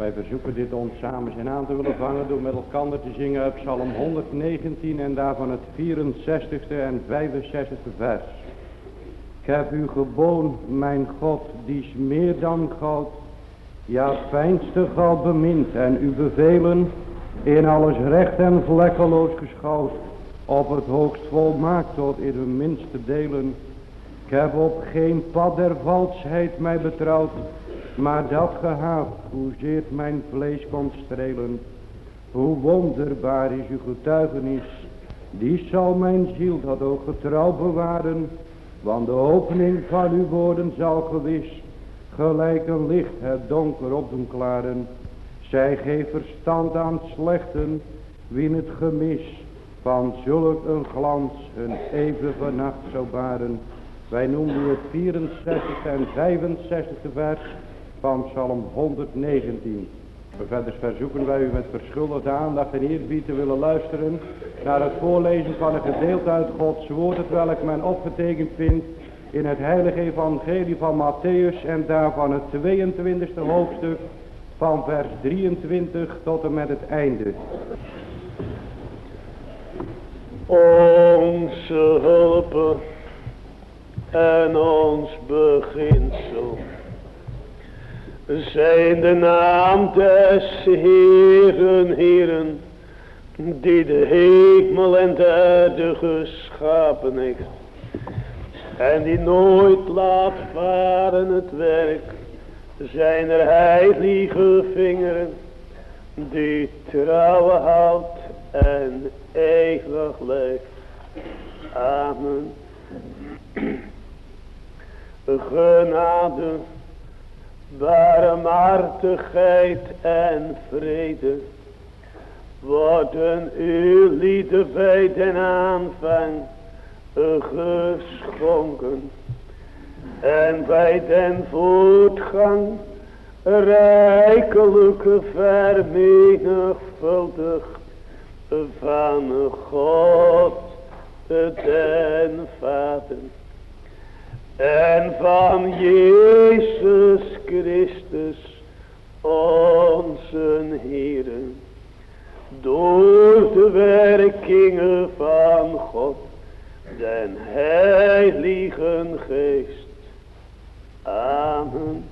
Wij verzoeken dit ons samen zijn aan te willen vangen door met elkaar te zingen uit Psalm 119 en daarvan het 64ste en 65ste vers. Ik heb u gewoon, mijn God, die is meer dan goud, ja fijnste goud bemint en u bevelen in alles recht en vlekkeloos geschouwd, op het hoogst volmaakt tot in de minste delen. Ik heb op geen pad der valsheid mij betrouwd, maar dat gehaat, hoezeer mijn vlees kon strelen. Hoe wonderbaar is uw getuigenis, die zal mijn ziel dat ook getrouw bewaren, want de opening van uw woorden zal gewis, gelijk een licht het donker op doen klaren. Zij geeft verstand aan het slechten, wie het gemis van zulk een glans een eeuwige nacht zou baren. Wij noemen u het 64 en 65e vers van Psalm 119. Verder verzoeken wij u met verschuldigde aandacht en eerbied te willen luisteren naar het voorlezen van een gedeelte uit Gods woord, het welk men opgetekend vindt in het heilige evangelie van Matthäus en daarvan het 22e hoofdstuk van vers 23 tot en met het einde. Onze hulp en ons beginsel zijn de naam des Heeren, Heeren, die de hemel en de aarde geschapen heeft, en die nooit laat varen het werk zijn er heilige vingeren, die trouw houdt en eeuwig leeft. Amen. Genade, barmhartigheid en vrede worden uw lieden bij den aanvang geschonken en bij den voortgang rijkelijk vermenigvuldigd van God den Vader en van Jezus Christus onze Heere, door de werkingen van God den Heiligen Geest. Amen.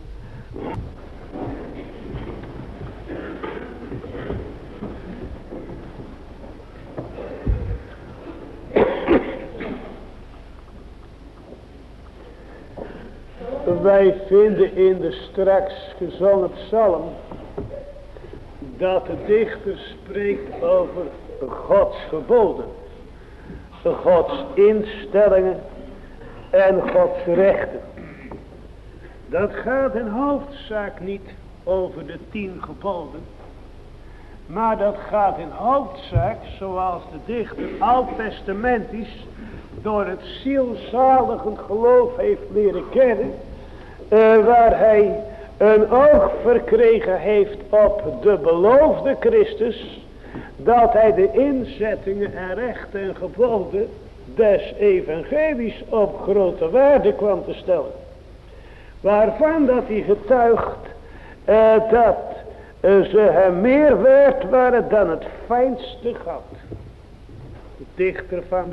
Wij vinden in de straks gezongen psalm dat de dichter spreekt over Gods geboden, Gods instellingen en Gods rechten. Dat gaat in hoofdzaak niet over de 10 geboden, maar dat gaat in hoofdzaak, zoals de dichter oud-testamentisch door het zielzaligend geloof heeft leren kennen, waar hij een oog verkregen heeft op de beloofde Christus, dat hij de inzettingen en rechten en geboden des evangelies op grote waarde kwam te stellen, waarvan dat hij getuigt dat ze hem meer waard waren dan het fijnste goud. De dichter van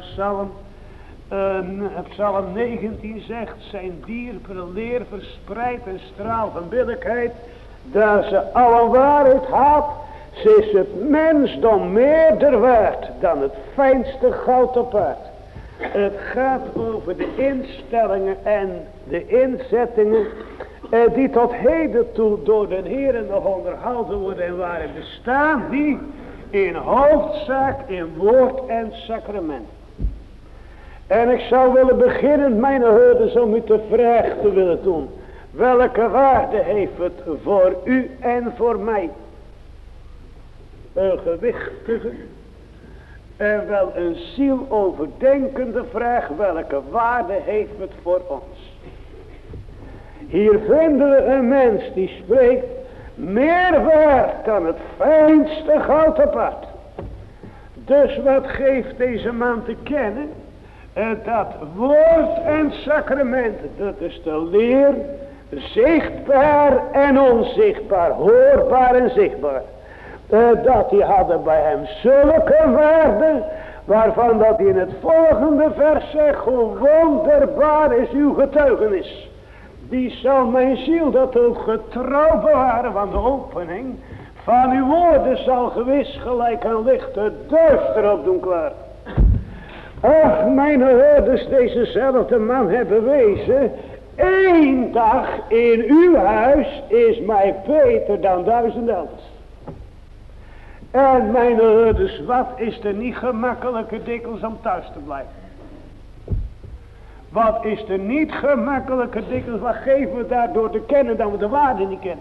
Psalm 19 zegt, zijn dierbare leer verspreidt een straal van billijkheid, daar ze alle waarheid haat, ze is het mensdom meerder waard dan het fijnste goud op aarde. Het gaat over de instellingen en de inzettingen die tot heden toe door de Heer nog onderhouden worden en waarin bestaan die in hoofdzaak in woord en sacrament. En ik zou willen beginnen, mijn hoorders, om u de vraag te willen doen. Welke waarde heeft het voor u en voor mij? Een gewichtige en wel een zieloverdenkende vraag. Welke waarde heeft het voor ons? Hier vinden we een mens die spreekt meer waard dan het fijnste goud op aarde. Dus wat geeft deze man te kennen? Dat woord en sacrament, dat is de leer zichtbaar en onzichtbaar, hoorbaar en zichtbaar. Dat die hadden bij hem zulke waarden, waarvan dat hij in het volgende vers zegt, hoe wonderbaar is uw getuigenis. Die zal mijn ziel dat ook getrouw bewaren, van de opening van uw woorden zal gewis gelijk een lichte duister op doen klaar. Ach, mijn hoorders, dezezelfde man hebben bewezen, 1 dag in uw huis is mij beter dan 1000 elders. En mijn hoorders, wat is er niet gemakkelijker dikwijls om thuis te blijven? Wat is er niet gemakkelijker dikwijls, wat geven we daardoor te kennen dat we de waarde niet kennen?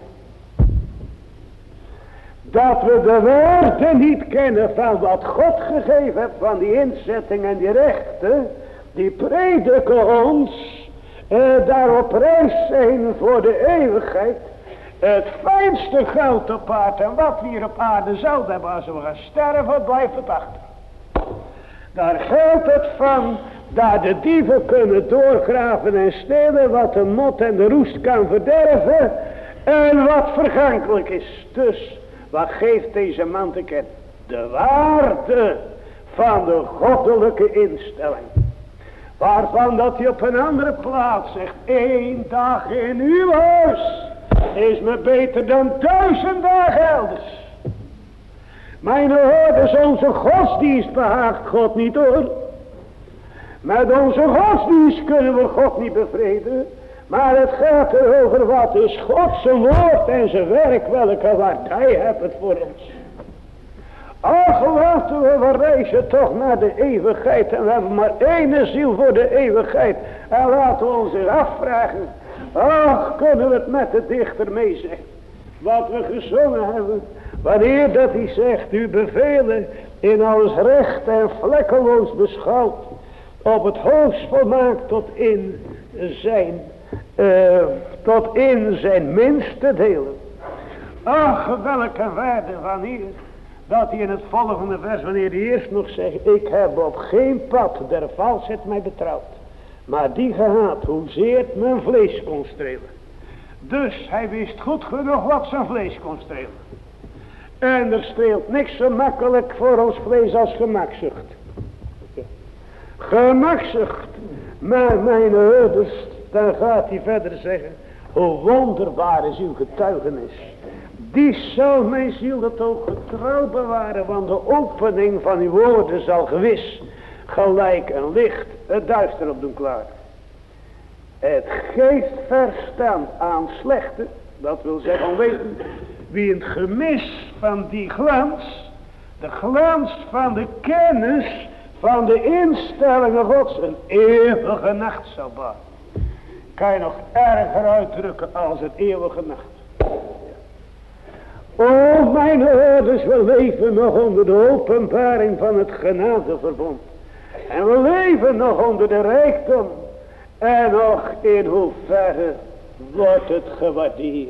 Dat we de waarde niet kennen van wat God gegeven heeft, van die inzetting en die rechten, die prediken ons, daarop reis zijn voor de eeuwigheid. Het fijnste goud op aarde en wat we hier op aarde zouden hebben als we gaan sterven, blijft het achter. Daar geldt het van, dat de dieven kunnen doorgraven en stelen wat de mot en de roest kan verderven en wat vergankelijk is. Dus, wat geeft deze man te kennen? De waarde van de goddelijke instelling. Waarvan dat hij op een andere plaats zegt, 1 dag in uw huis is me beter dan 1000 dagen elders. Mijn hoorders, onze godsdienst behaagt God niet hoor. Met onze godsdienst kunnen we God niet bevredigen. Maar het gaat erover wat is God zijn woord en zijn werk, welke waardij heeft het voor ons. Ach, laten we reizen toch naar de eeuwigheid. En we hebben maar 1 ziel voor de eeuwigheid. En laten we ons eens afvragen. Ach, kunnen we het met de dichter meezeggen. Wat we gezongen hebben. Wanneer dat hij zegt, u bevelen in alles recht en vlekkeloos beschouwd. Op het hoogst volmaakt tot in zijn minste delen. Ach, welke waarde wanneer dat hij in het volgende vers, wanneer hij eerst nog zegt, ik heb op geen pad der valsheid mij betrouwd, maar die gehaat, hoezeer het mijn vlees kon strelen. Dus hij wist goed genoeg wat zijn vlees kon strelen. En er streelt niks zo makkelijk voor ons vlees als gemakzucht. Gemakzucht. Maar mijn hoorders, dan gaat hij verder zeggen, hoe wonderbaar is uw getuigenis. Die zal mijn ziel dat ook getrouw bewaren, want de opening van uw woorden zal gewis gelijk een licht het duister op doen klaar. Het geeft verstand aan slechte, dat wil zeggen onweten, wie in het gemis van die glans, de glans van de kennis van de instellingen Gods, een eeuwige nacht zal baren. Kan je nog erger uitdrukken als het eeuwige nacht. O mijn hoorders, we leven nog onder de openbaring van het genadeverbond. En we leven nog onder de rijkdom. En nog in hoeverre wordt het gewaardeerd.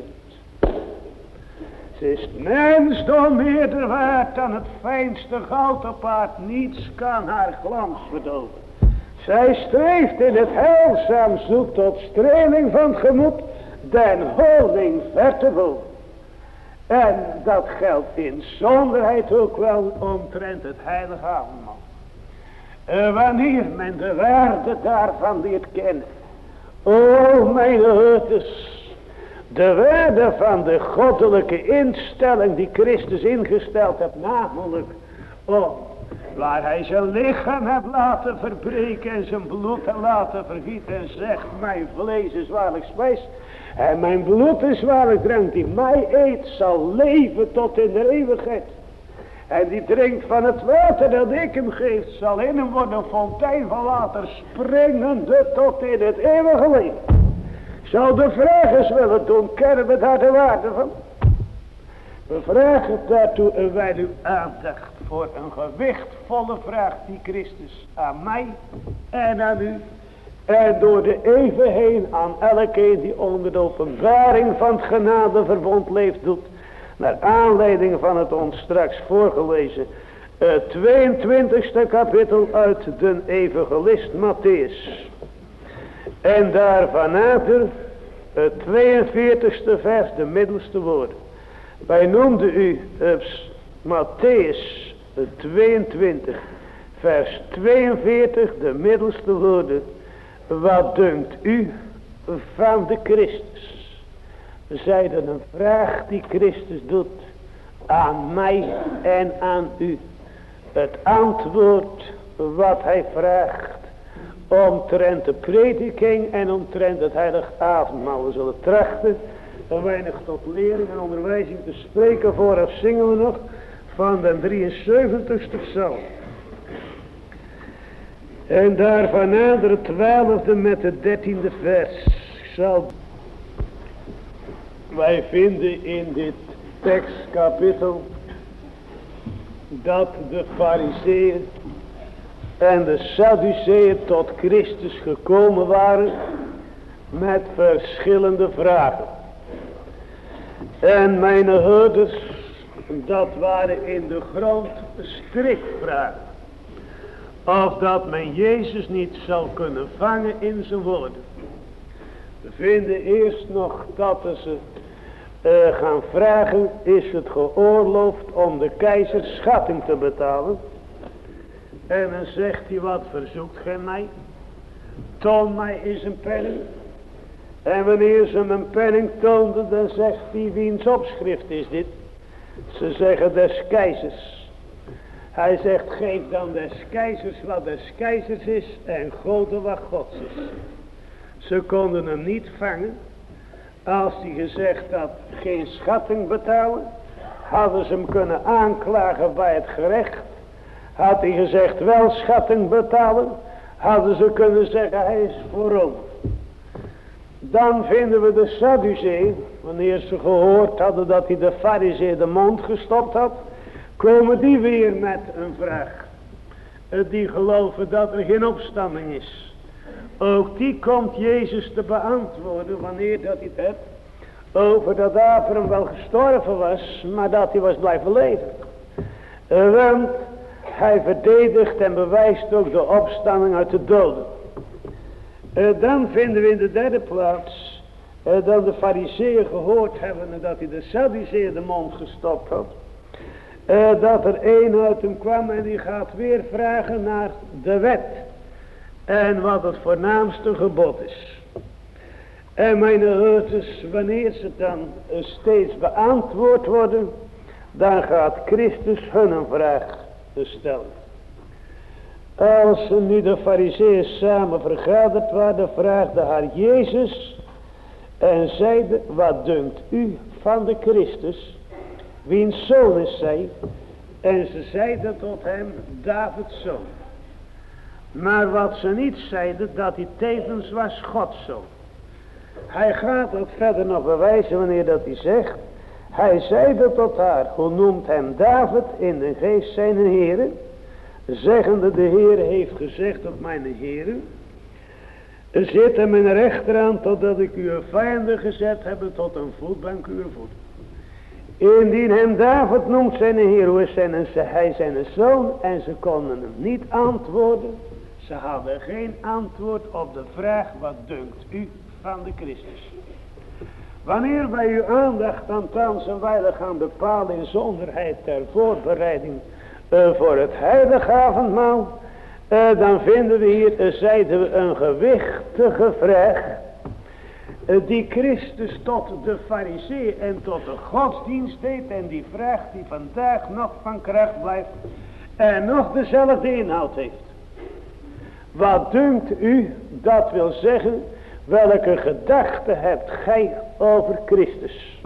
Ze is mensdom meerder waard dan het fijnste goud op aard. Niets kan haar glans verdoven. Zij streeft in het heilzaam zoek tot streling van het gemoed, den holding ver te boven. En dat geldt in zonderheid ook wel omtrent het heilige avondmaal. Wanneer men de waarde daarvan leert kennen. O mijn hoorders, de waarde van de goddelijke instelling die Christus ingesteld heeft, namelijk waar hij zijn lichaam heeft laten verbreken en zijn bloed heeft laten vergieten en zegt, mijn vlees is waarlijk spijs en mijn bloed is waarlijk drank, die mij eet zal leven tot in de eeuwigheid. En die drinkt van het water dat ik hem geef, zal in hem worden een fontein van water springende tot in het eeuwige leven. Ik zou de vraag eens willen doen, kennen we daar de waarde van? We vragen daartoe en wij uw aandacht voor een gewichtvolle vraag die Christus aan mij en aan u en door de eeuwen heen aan elkeen die onder de openbaring van het genadeverbond leeft doet. Naar aanleiding van het ons straks voorgelezen 22e kapitel uit de evangelist Mattheüs. En daarvan later Het 42ste vers, de middelste woorden. Wij noemden u Matthäus 22, vers 42, de middelste woorden. Wat dunkt u van de Christus? Zeiden een vraag die Christus doet aan mij en aan u. Het antwoord wat hij vraagt omtrent de prediking en omtrent het heilig avondmaal. We zullen trachten een weinig tot lering en onderwijzing te spreken. Vooraf zingen we nog van de 73ste psalm. En daarvan nader het 12e met het 13e vers. Wij vinden in dit tekstkapitel dat de Farizeeën en de Sadduceeën tot Christus gekomen waren met verschillende vragen. En mijn houders, dat waren in de grond strikvragen. Of dat men Jezus niet zou kunnen vangen in zijn woorden. We vinden eerst nog dat ze gaan vragen, is het geoorloofd om de keizer schatting te betalen? En dan zegt hij, wat verzoekt gij mij? Toon mij eens een penning. En wanneer ze hem een penning toonden, dan zegt hij, wiens opschrift is dit? Ze zeggen des keizers. Hij zegt, geef dan des keizers wat des keizers is en Gode wat Gods is. Ze konden hem niet vangen. Als hij gezegd had, geen schatting betalen, hadden ze hem kunnen aanklagen bij het gerecht. Had hij gezegd, wel schatting betalen, hadden ze kunnen zeggen, hij is voor Rome. Dan vinden we de Sadduceeën, wanneer ze gehoord hadden dat hij de Farizeeën de mond gestopt had, komen die weer met een vraag. Die geloven dat er geen opstanding is. Ook die komt Jezus te beantwoorden wanneer dat hij het hebt over dat Abraham wel gestorven was, maar dat hij was blijven leven. Want hij verdedigt en bewijst ook de opstanding uit de doden. Dan vinden we in de derde plaats dat de Farizeeën gehoord hebben dat hij de Sadduceeën de mond gestopt had. Dat er een uit hem kwam en die gaat weer vragen naar de wet. En wat het voornaamste gebod is. En mijn houders, wanneer ze dan steeds beantwoord worden, dan gaat Christus hun een vraag stellen. Als nu de Farizeeën samen vergaderd waren, vraagde haar Jezus en zeide, wat dunkt u van de Christus, wiens zoon is zij? En ze zeiden tot hem, Davids zoon. Maar wat ze niet zeiden, dat hij tevens was Gods zoon. Hij gaat dat verder nog bewijzen wanneer dat hij zegt. Hij zeide tot haar, hoe noemt hem David in de geest zijn Heere? Zeggende, de Heere heeft gezegd tot mijn Heere, zit hem mijn rechterhand totdat ik uw vijanden gezet heb tot een voetbank uw voet. Indien hem David noemt zijn Heer, hoe is hij zijn zoon? En ze konden hem niet antwoorden. Ze hadden geen antwoord op de vraag, wat dunkt u van de Christus? Wanneer wij uw aandacht aan thans een wijle gaan bepalen in zonderheid ter voorbereiding voor het heilige avondmaal, dan vinden we hier, zeiden we, een gewichtige vraag die Christus tot de Farizeeën en tot de godsdienst deed, en die vraag die vandaag nog van kracht blijft en nog dezelfde inhoud heeft. Wat dunkt u, dat wil zeggen, welke gedachte hebt gij over Christus?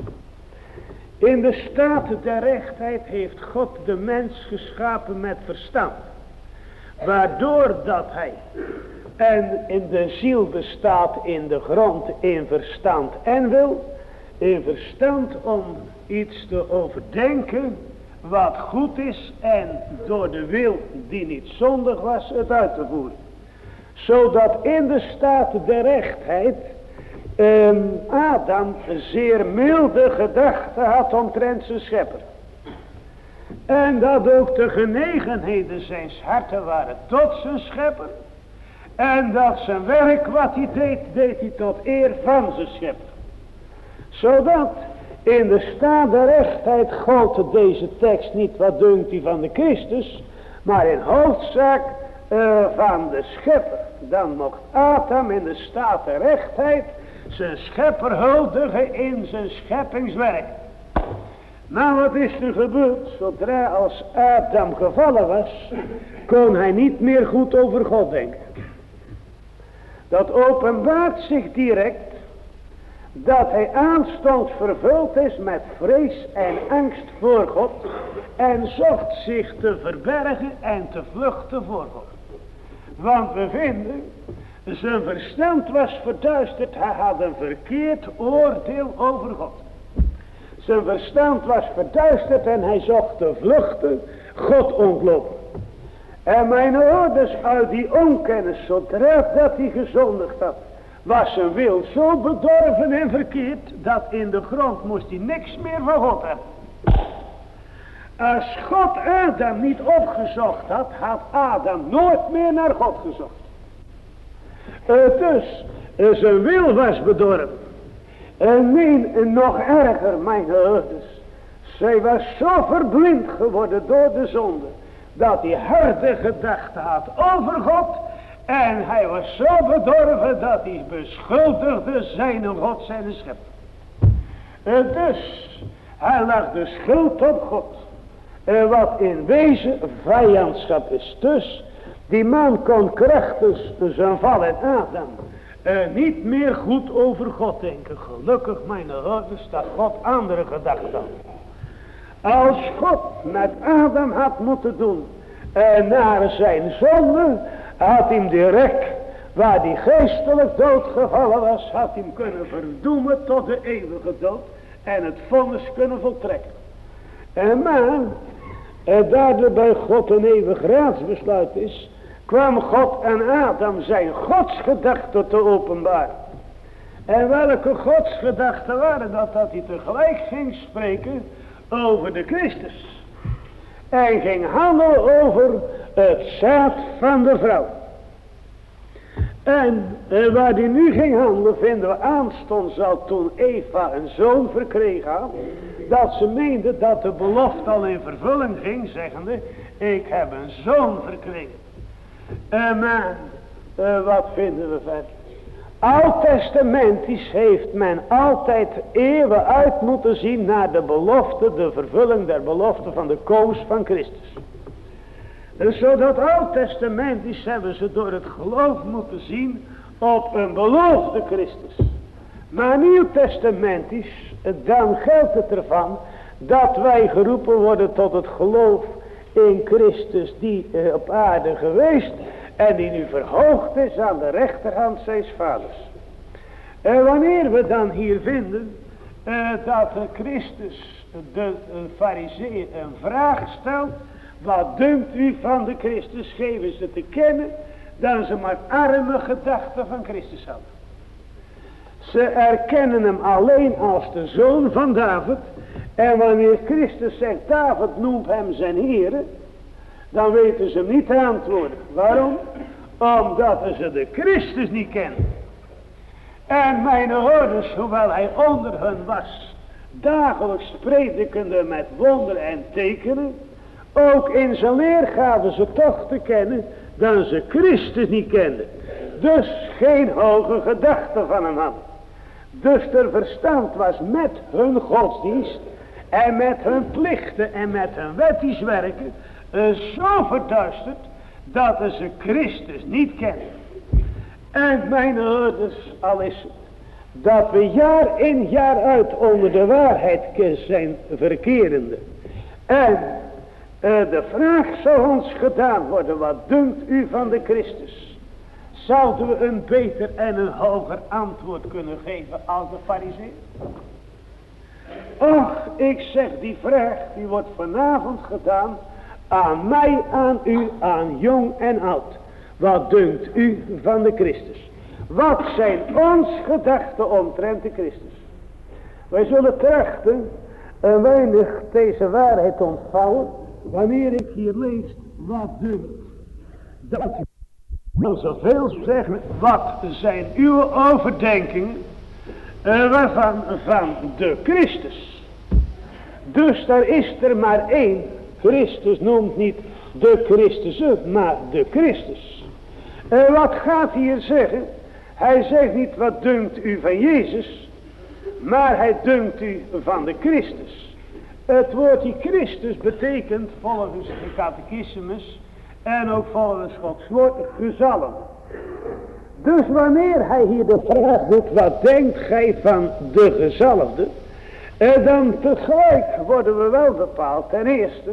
In de staat der rechtheid heeft God de mens geschapen met verstand. Waardoor dat hij en in de ziel bestaat in de grond in verstand en wil. In verstand om iets te overdenken wat goed is en door de wil die niet zondig was het uit te voeren. Zodat in de staat der rechtheid Adam zeer milde gedachten had omtrent zijn schepper. En dat ook de genegenheden zijns harten waren tot zijn schepper. En dat zijn werk wat hij deed, deed hij tot eer van zijn schepper. Zodat in de staat der rechtheid gold deze tekst niet wat dunkt u van de Christus, maar in hoofdzaak van de schepper. Dan mocht Adam in de staat der rechtheid zijn schepper huldigen in zijn scheppingswerk. Nou, wat is er gebeurd? Zodra als Adam gevallen was, kon hij niet meer goed over God denken. Dat openbaart zich direct dat hij aanstonds vervuld is met vrees en angst voor God en zocht zich te verbergen en te vluchten voor God. Want we vinden, zijn verstand was verduisterd, hij had een verkeerd oordeel over God. Zijn verstand was verduisterd en hij zocht te vluchten, God ontlopen. En mijn ouders uit die onkennis, zodra dat hij gezondigd had, was zijn wil zo bedorven en verkeerd, dat in de grond moest hij niks meer van God hebben. Als God Adam niet opgezocht had, had Adam nooit meer naar God gezocht. Dus zijn wil was bedorven. En nee, nog erger, mijn ouders. Zij was zo verblind geworden door de zonde, dat hij harde gedachten had over God. En hij was zo bedorven dat hij beschuldigde zijn God, zijn schepper. Dus hij lag de schuld op God. Wat in wezen vijandschap is. Dus die man kon krachtig zijn val in Adam niet meer goed over God denken. Gelukkig, mijn ouders, dat God andere gedachten had. Als God met Adam had moeten doen naar zijn zonde, had hem direct, waar hij geestelijk doodgevallen was, had hem kunnen verdoemen tot de eeuwige dood en het vonnis kunnen voltrekken. Maar daardoor bij God een eeuwig raadsbesluit is, kwam God aan Adam zijn godsgedachten te openbaren. En welke godsgedachten waren dat? Dat hij tegelijk ging spreken over de Christus. En ging handelen over het zaad van de vrouw. En waar hij nu ging handelen, vinden we aanstonds al toen Eva een zoon verkregen had, dat ze meende dat de belofte al in vervulling ging, zeggende, ik heb een zoon verkregen. Maar wat vinden we verder? Oud-testamentisch heeft men altijd eeuwen uit moeten zien naar de belofte, de vervulling der belofte van de komst van Christus. Zodat oud-testamentisch hebben ze door het geloof moeten zien op een beloofde Christus. Maar nieuw-testamentisch, dan geldt het ervan dat wij geroepen worden tot het geloof in Christus die op aarde geweest en die nu verhoogd is aan de rechterhand zijns vaders. En wanneer we dan hier vinden dat Christus de farizeeën een vraag stelt, wat dunkt u van de Christus, geven ze te kennen dat ze maar arme gedachten van Christus hadden. Ze erkennen hem alleen als de zoon van David. En wanneer Christus zegt, David noemt hem zijn Heere, dan weten ze hem niet te antwoorden. Waarom? Omdat ze de Christus niet kennen. En mijn ouders, hoewel hij onder hen was, dagelijks predikende met wonderen en tekenen, ook in zijn leer gaven ze toch te kennen dat ze Christus niet kenden. Dus geen hoge gedachten van hem hadden. Dus er verstand was met hun godsdienst en met hun plichten en met hun wettisch werken zo verduisterd dat ze Christus niet kennen. En mijn ouders, al is het dat we jaar in jaar uit onder de waarheid zijn verkerende. En de vraag zou ons gedaan worden, wat dunkt u van de Christus? Zouden we een beter en een hoger antwoord kunnen geven als de farizeeën? Och, ik zeg, die vraag die wordt vanavond gedaan aan mij, aan u, aan jong en oud. Wat dunkt u van de Christus? Wat zijn ons gedachten omtrent de Christus? Wij zullen trachten een weinig deze waarheid ontvouwen wanneer ik hier lees, wat dunkt. Dat u wil zoveel zeggen, wat zijn uw overdenkingen Waarvan? Van de Christus. Dus daar is er maar één. Christus noemt niet de Christussen, maar de Christus. Wat gaat hij hier zeggen? Hij zegt niet wat dunkt u van Jezus, maar hij dunkt u van de Christus. Het woordje Christus betekent volgens de catechismus en ook volgens Gods woord gezalfd. Dus wanneer hij hier de vraag doet, wat denkt gij van de gezalfde? Dan tegelijk worden we wel bepaald, ten eerste,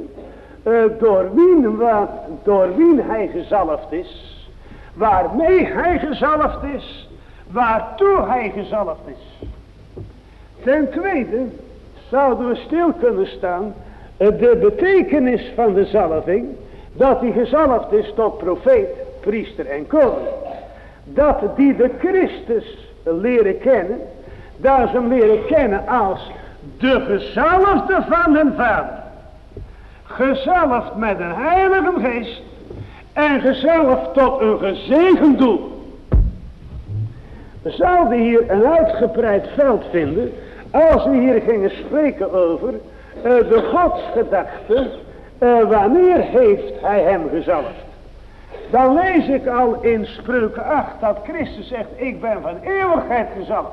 door wien hij gezalfd is, waarmee hij gezalfd is, waartoe hij gezalfd is. Ten tweede zouden we stil kunnen staan, de betekenis van de zalving, dat hij gezalfd is tot profeet, priester en koning. Dat die de Christus leren kennen, dat ze hem leren kennen als de gezalfde van den Vader. Gezalfd met een heilige geest en gezalfd tot een gezegend doel. We zouden hier een uitgebreid veld vinden als we hier gingen spreken over de godsgedachte. Wanneer heeft hij hem gezalfd? Dan lees ik al in Spreuken 8 dat Christus zegt, ik ben van eeuwigheid gezalfd.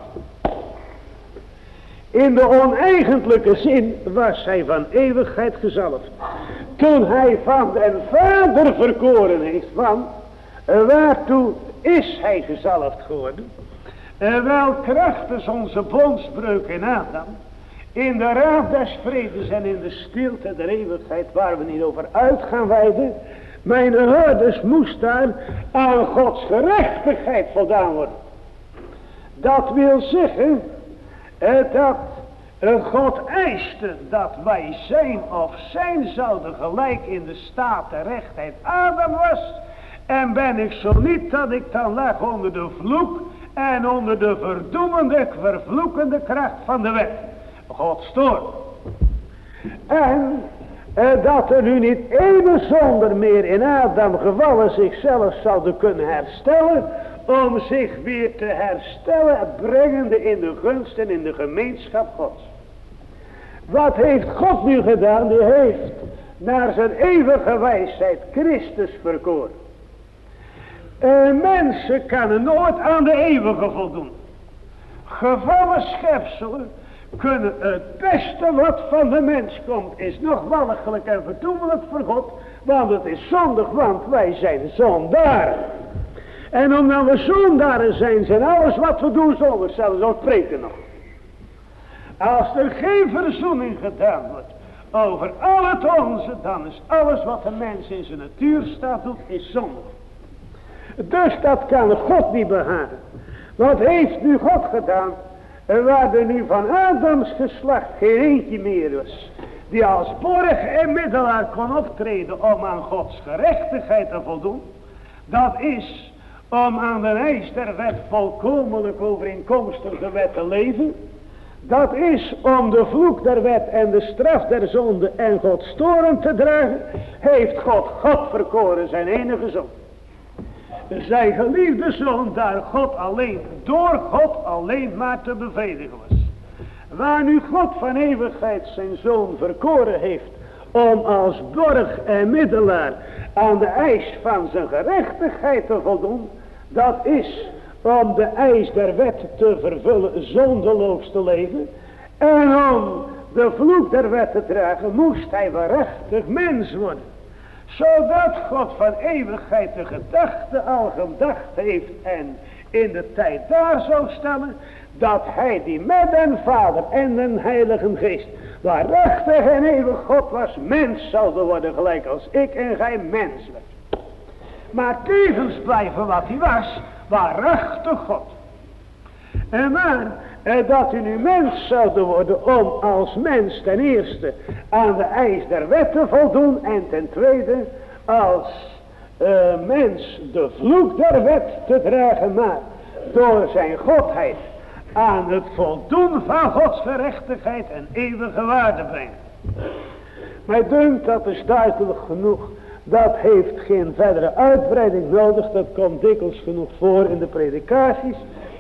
In de oneigenlijke zin was hij van eeuwigheid gezalfd. Toen hij van den Vader verkoren heeft, want waartoe is hij gezalfd geworden? Wel krachtens onze bondsbreuk in Adam, in de raad des vredes en in de stilte der eeuwigheid, waar we niet over uit gaan wijden, mijn hoorders moest daar aan Gods gerechtigheid voldaan worden. Dat wil zeggen dat God eiste dat wij zijn of zijn zouden gelijk in de staat der rechtheid Adam was. En ben ik zo niet dat ik dan lag onder de vloek en onder de verdoemende, vervloekende kracht van de wet. God stoort. En dat er nu niet één zonder meer in Adam gevallen zichzelf zouden kunnen herstellen, om zich weer te herstellen, brengende in de gunst en in de gemeenschap Gods. Wat heeft God nu gedaan? Die heeft naar zijn eeuwige wijsheid Christus verkoren. Mensen kunnen nooit aan de eeuwige voldoen. Gevallen schepselen kunnen het beste wat van de mens komt, is nog walgelijk en verdoemelijk voor God, want het is zondig, want wij zijn zondaren. En omdat we zondaren zijn alles wat we doen zondig, zelfs ook preken nog. Als er geen verzoening gedaan wordt over al het onze, dan is alles wat de mens in zijn natuur staat doet, is zondig. Dus dat kan God niet behagen. Wat heeft nu God gedaan? Waar er nu van Adams geslacht geen eentje meer was, die als borg en middelaar kon optreden om aan Gods gerechtigheid te voldoen, dat is om aan de eis der wet volkomenlijk overeenkomstig de wet te leven. Dat is om de vloek der wet en de straf der zonde en Gods toorn te dragen, heeft God verkoren, zijn enige zoon. Zijn geliefde zoon, daar God alleen, door God alleen maar te bevredigen was. Waar nu God van eeuwigheid zijn zoon verkoren heeft, om als borg en middelaar aan de eis van zijn gerechtigheid te voldoen, dat is om de eis der wet te vervullen, zondeloos te leven, en om de vloek der wet te dragen, moest hij waarachtig mens worden. Zodat God van eeuwigheid de gedachte al gedacht heeft en in de tijd daar zou stellen, dat hij die met den Vader en den Heilige Geest waarachtig en eeuwig God was, mens zouden worden gelijk als ik en gij mens werd. Maar tevens blijven wat hij was, waarachtig God. En maar dat u nu mens zouden worden om als mens ten eerste aan de eis der wet te voldoen en ten tweede als mens de vloek der wet te dragen, maar door zijn godheid aan het voldoen van Gods gerechtigheid en eeuwige waarde brengen. Mij dunkt dat is duidelijk genoeg. Dat heeft geen verdere uitbreiding nodig. Dat komt dikwijls genoeg voor in de predikaties.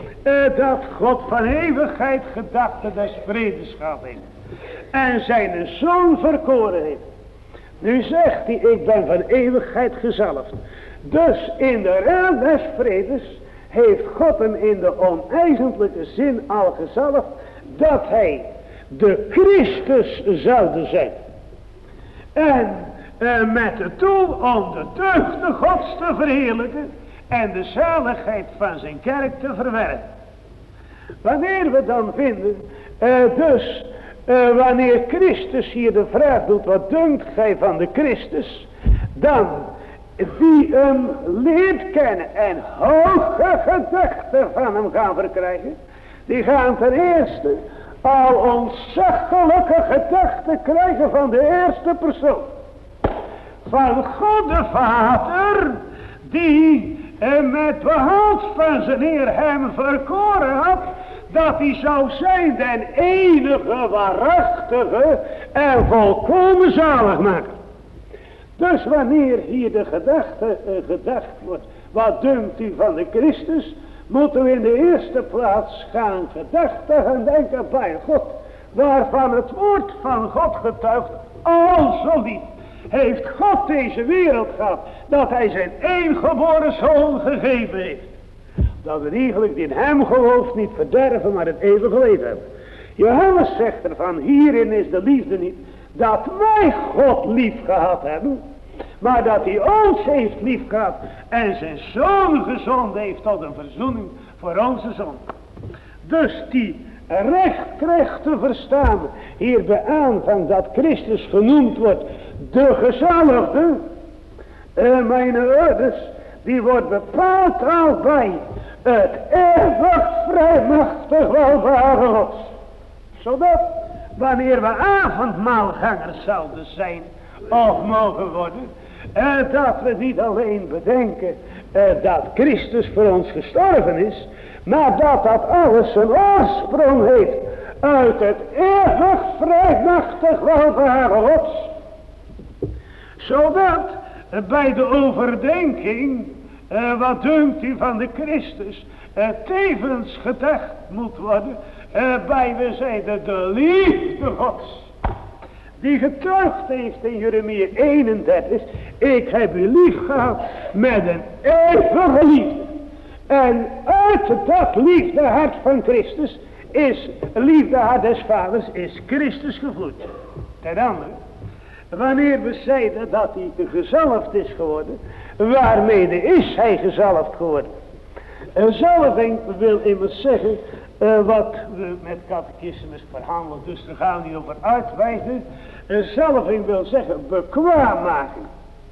dat God van eeuwigheid gedachte des vredes gehad heeft. En zijn zoon verkoren heeft. Nu zegt hij, ik ben van eeuwigheid gezalfd. Dus in de raad des vredes heeft God hem in de oneigenlijke zin al gezalfd, dat hij de Christus zoude zijn. En met het doel om de deugden Gods te verheerlijken en de zaligheid van zijn kerk te verwerven. Wanneer we dan vinden, wanneer Christus hier de vraag doet, wat dunkt gij van de Christus, dan die hem leert kennen en hoge gedachten van hem gaan verkrijgen, die gaan ten eerste al ontzaglijke gedachten krijgen van de eerste persoon. Van God de Vader, die met behulp van zijn Heer hem verkoren had, dat hij zou zijn den enige waarachtige en volkomen zaligmaker. Dus wanneer hier de gedachte gedacht wordt, wat dunkt u van de Christus, moeten we in de eerste plaats gaan gedachten gaan denken bij God, waarvan het woord van God getuigt, al zo lief heeft God deze wereld gehad, dat hij zijn eengeboren zoon gegeven heeft. Dat we eigenlijk in hem gelooft niet verderven, maar het eeuwige leven hebben. Johannes zegt ervan, hierin is de liefde niet, dat wij God lief gehad hebben, maar dat hij ons heeft lief gehad en zijn zoon gezonden heeft tot een verzoening voor onze zonde. Dus die recht krijgt te verstaan hier bij aanvang dat Christus genoemd wordt de gezalfde. Mijn ouders, die wordt bepaald al bij het eeuwig vrijmachtig welbare Gods. Zodat wanneer we avondmaalgangers zouden zijn of mogen worden, dat we niet alleen bedenken dat Christus voor ons gestorven is, maar dat alles zijn oorsprong heeft uit het eeuwig vrijmachtig welbare Gods. Zodat bij de overdenking, wat dunkt u van de Christus, tevens gedacht moet worden bij we zeiden de liefde Gods. Die getuigd heeft in Jeremia 31, ik heb u lief gehad met een eeuwige liefde. En uit dat liefdehart van Christus is, liefdehart des vaders, is Christus gevloeid. Ten andere, wanneer we zeiden dat hij gezalfd is geworden, waarmee is hij gezalfd geworden? Zalving wil immers zeggen, wat we met catechismus verhandelen, dus daar gaan we niet over uitweiden. Zalving wil zeggen bekwaammaking.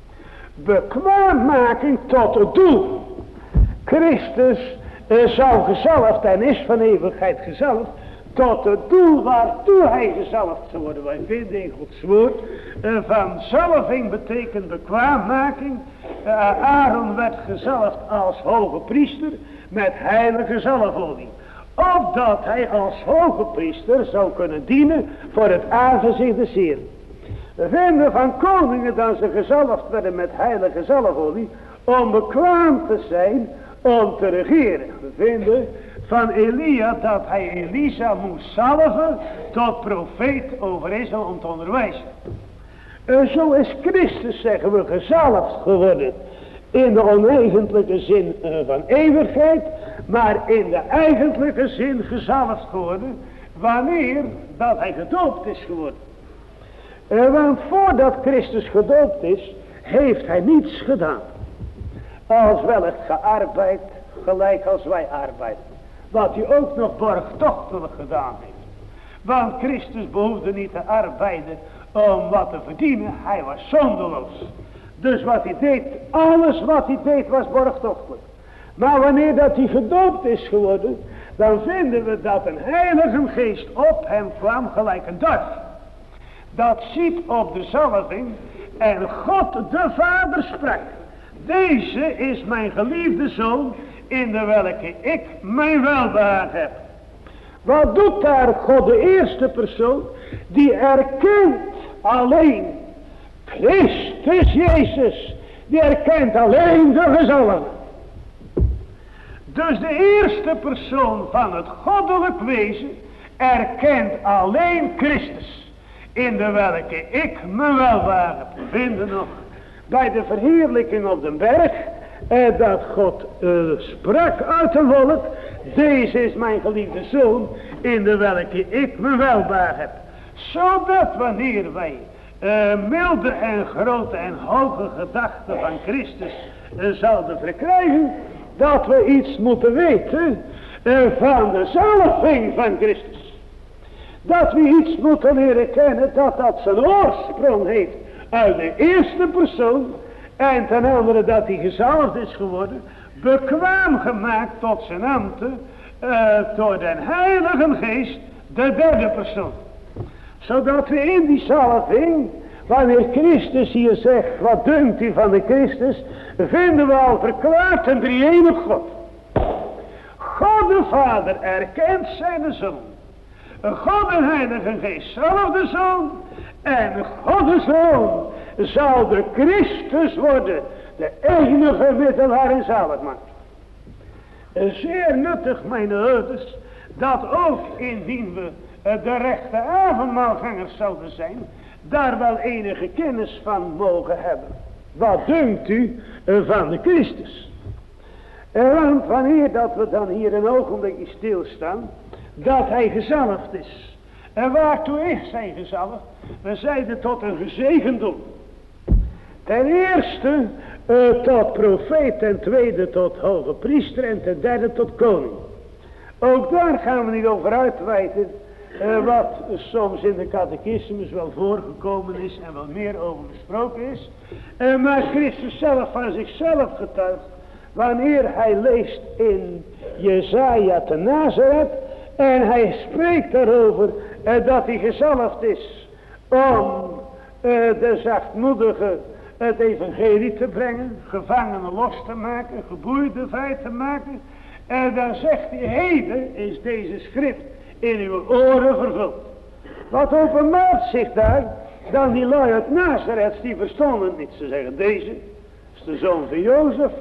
Bekwaammaking tot het doel. Christus zou gezalfd en is van eeuwigheid gezalfd tot het doel waartoe hij gezalfd zou worden. Wij vinden in Gods woord van zalving betekent bekwaammaking. Aaron werd gezalfd als hoge priester met heilige zalfolie. Opdat hij als hoge priester zou kunnen dienen voor het aangezicht des Heeren. We vinden van koningen dat ze gezalfd werden met heilige zalfolie om bekwaam te zijn om te regeren. We vinden van Elia dat hij Elisa moest zalven tot profeet over Israël om te onderwijzen. Zo is Christus, zeggen we, gezalfd geworden in de oneigenlijke zin van eeuwigheid, maar in de eigentlijke zin gezalfd geworden wanneer dat hij gedoopt is geworden. Want voordat Christus gedoopt is, heeft hij niets gedaan. Als wellicht gearbeid, gelijk als wij arbeiden. Wat hij ook nog borgtochtelijk gedaan heeft. Want Christus behoefde niet te arbeiden om wat te verdienen. Hij was zonderloos. Dus wat hij deed, alles wat hij deed was borgtochtelijk. Maar wanneer dat hij gedoopt is geworden, dan vinden we dat een heilige geest op hem kwam gelijk een duif. Dat ziet op de zalving en God de Vader sprak. Deze is mijn geliefde zoon, in de welke ik mijn welbehagen heb. Wat doet daar God de eerste persoon? Die erkent alleen Christus Jezus. Die erkent alleen de gezalfde. Dus de eerste persoon van het goddelijk wezen erkent alleen Christus, in de welke ik me welwagen. We vinden nog bij de verheerlijking op de berg, dat God sprak uit de wolk, deze is mijn geliefde zoon, in de welke ik me welwagen heb. Zodat wanneer wij milde en grote en hoge gedachten van Christus zouden verkrijgen, dat we iets moeten weten van de zalving van Christus. Dat we iets moeten leren kennen dat dat zijn oorsprong heeft uit de eerste persoon. En ten andere dat hij gezalfd is geworden, bekwaam gemaakt tot zijn ambten door den Heilige Geest, de derde persoon. Zodat we in die zalving, wanneer Christus hier zegt, wat dunkt u van de Christus, vinden we al verklaard een drie-enig God. God de Vader erkent zijn Zoon. God de Heilige Geest zelf de Zoon. En God de Zoon zal de Christus worden, de enige middelaar en zaligmaker. Zeer nuttig, mijn ouders, dat ook indien we de rechte avondmaalgangers zouden zijn, daar wel enige kennis van mogen hebben. Wat dunkt u van de Christus? Want wanneer dat we dan hier een ogenblikje stilstaan, dat hij gezalfd is. En waartoe is hij gezalfd? We zeiden tot een gezegendom. Ten eerste tot profeet, ten tweede tot hoge priester en ten derde tot koning. Ook daar gaan we niet over uitweiden wat soms in de catechismus wel voorgekomen is en wel meer over gesproken is. Maar Christus zelf van zichzelf getuigt wanneer hij leest in Jesaja te Nazareth en hij spreekt daarover dat hij gezalfd is om de zachtmoedige het evangelie te brengen, gevangenen los te maken, geboeiden vrij te maken. En dan zegt hij, heden is deze schrift in uw oren vervuld. Wat openbaart zich daar? Dan die lui uit Nazareth, die verstonden het niet. Ze zeggen, deze is de zoon van Jozef.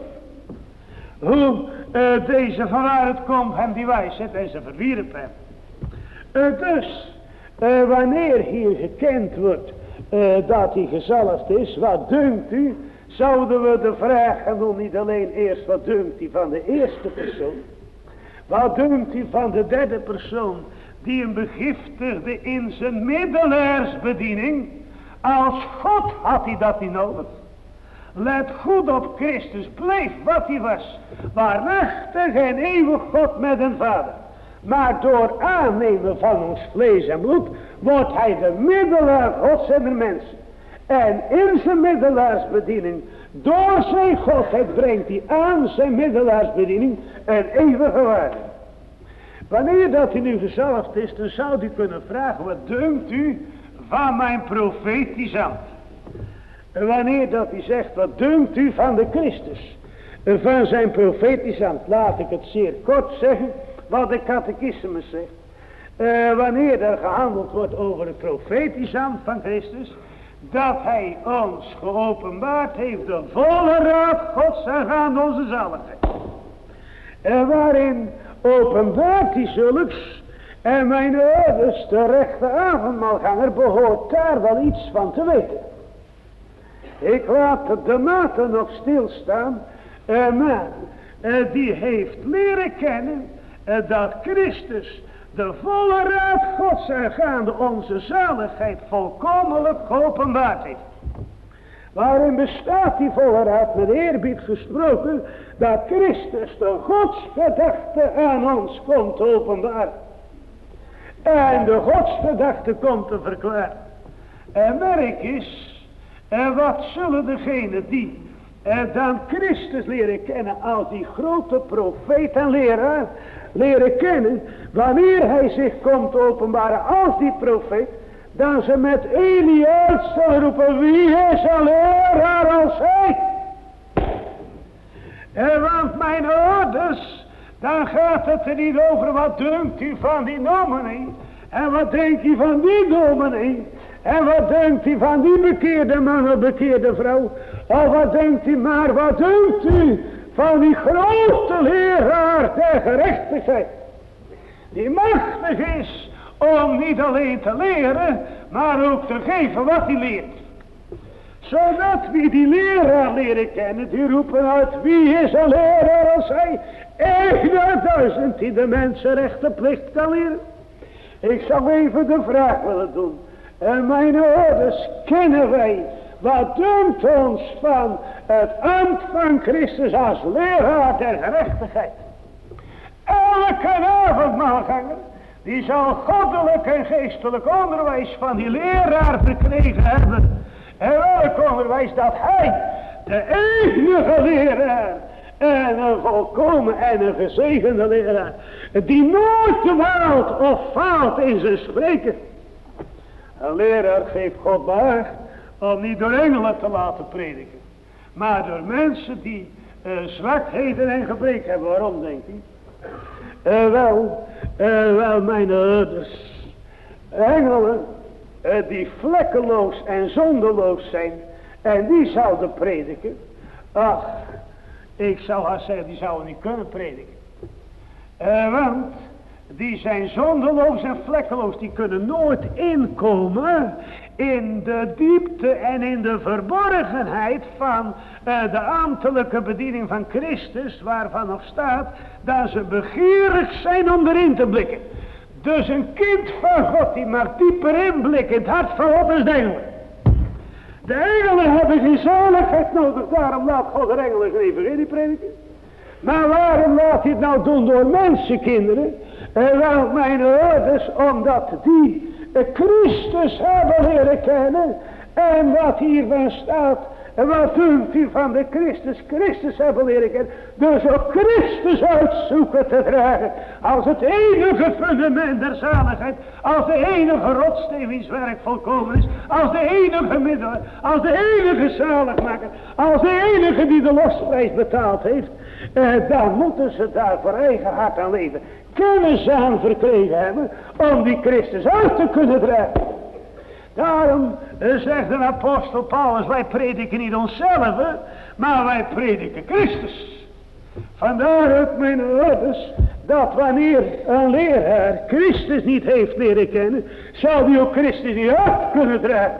Hoe deze van waaruit komt hem die wijsheid en ze verwierp hem. Dus, wanneer hier gekend wordt dat hij gezalfd is, wat dunkt u? Zouden we de vraag gaan doen, niet alleen eerst wat dunkt u van de eerste persoon. Wat dunkt u van de derde persoon, die hem begiftigde in zijn middelaarsbediening. Als God had hij dat niet nodig. Let goed op, Christus bleef wat hij was. Waarachtig en eeuwig God met een Vader. Maar door aannemen van ons vlees en bloed wordt hij de middelaar Gods en de mensen. En in zijn middelaarsbediening, door zijn Godheid brengt hij aan zijn middelaarsbediening een eeuwige waarde. Wanneer dat hij nu gezalfd is, dan zou u kunnen vragen, wat dunkt u van mijn profetisch ambt? Wanneer dat hij zegt, wat dunkt u van de Christus? Van zijn profetisch ambt, laat ik het zeer kort zeggen, wat de catechismus zegt. Wanneer er gehandeld wordt over het profetisch ambt van Christus, dat hij ons geopenbaard heeft de volle raad Gods aangaande onze zaligheid. Waarin openbaart hij zulks, en mijn ouders, de rechte avondmaalganger, behoort daar wel iets van te weten. Ik laat de mate nog stilstaan, maar die heeft leren kennen dat Christus de volle raad Gods aangaande onze zaligheid volkomenlijk geopenbaard heeft. Waarin bestaat die volle raad, met eerbied gesproken, dat Christus de godsgedachte aan ons komt te openbaren. En de godsgedachte komt te verklaren. En merk is, wat zullen degenen die dan Christus leren kennen als die grote profeet en leraar leren kennen, wanneer hij zich komt openbaren als die profeet, dan ze met Eli uit zullen roepen, wie is een leraar als hij? Want mijn ouders, dan gaat het er niet over wat dunkt u van die dominee, en wat denkt u van die dominee, en wat denkt u van die bekeerde man of bekeerde vrouw, of wat denkt u, maar wat denkt u van die grote leraar der gerechtigheid. Die machtig is om niet alleen te leren, maar ook te geven wat hij leert. Zodat wie die leraar leren kennen, die roepen uit, wie is een leraar als hij? 1000 die de mensenrechten plicht kan leren. Ik zou even de vraag willen doen. En mijn ouders, kennen wij, wat dunkt ons van het ambt van Christus als leraar der gerechtigheid? Elke avondmaalganger, die zal goddelijk en geestelijk onderwijs van die leraar verkregen hebben. En welk onderwijs dat hij, de enige leraar, en een volkomen en een gezegende leraar, die nooit dwaalt of faalt in zijn spreken. Een leraar geeft God behaag om niet door engelen te laten prediken, maar door mensen die zwakheden en gebreken hebben. Waarom, denk je? Wel, mijn ouders, engelen die vlekkeloos en zondeloos zijn en die zouden prediken. Ach, ik zou haar zeggen, die zouden niet kunnen prediken. Want die zijn zondeloos en vlekkeloos, die kunnen nooit inkomen in de diepte en in de verborgenheid van de ambtelijke bediening van Christus, waarvan nog staat dat ze begeerig zijn om erin te blikken. Dus een kind van God, die mag dieper inblikken in het hart van God als de engelen. De engelen hebben geen zaligheid nodig, daarom laat God de engelen geen evangelie prediken. Maar waarom laat hij het nou doen door mensenkinderen? Wel, mijn ouders, omdat die Christus hebben leren kennen. En wat hiervan staat, wat dunkt u van de Christus hebben leren kennen. Dus ook Christus uitzoeken te dragen als het enige fundament der zaligheid, als de enige rotsteen wiens werk volkomen is, als de enige middel, als de enige zaligmaker, als de enige die de losprijs betaald heeft. Dan moeten ze daar voor eigen hart aan leven. Kennis aan verkregen hebben om die Christus uit te kunnen dragen. Daarom zegt de apostel Paulus, wij prediken niet onszelf, maar wij prediken Christus. Vandaar ook, mijn ouders, dat wanneer een leraar Christus niet heeft leren kennen, zou die ook Christus niet uit kunnen dragen.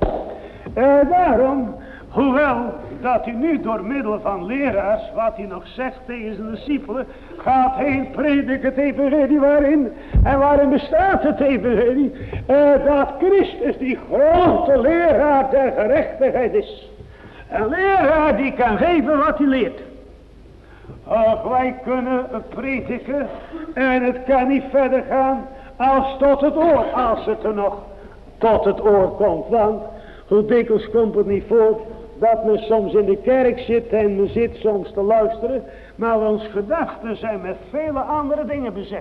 Daarom, hoewel dat hij nu door middel van leraars, wat hij nog zegt tegen zijn discipelen, gaat heen, predik het evangelie waarin bestaat het evangelie, dat Christus die grote leraar der gerechtigheid is. Een leraar die kan geven wat hij leert. Och, wij kunnen prediken en het kan niet verder gaan als tot het oor, als het er nog tot het oor komt. Want hoe dikwijls komt het niet voor dat men soms in de kerk zit en men zit soms te luisteren, maar onze gedachten zijn met vele andere dingen bezet.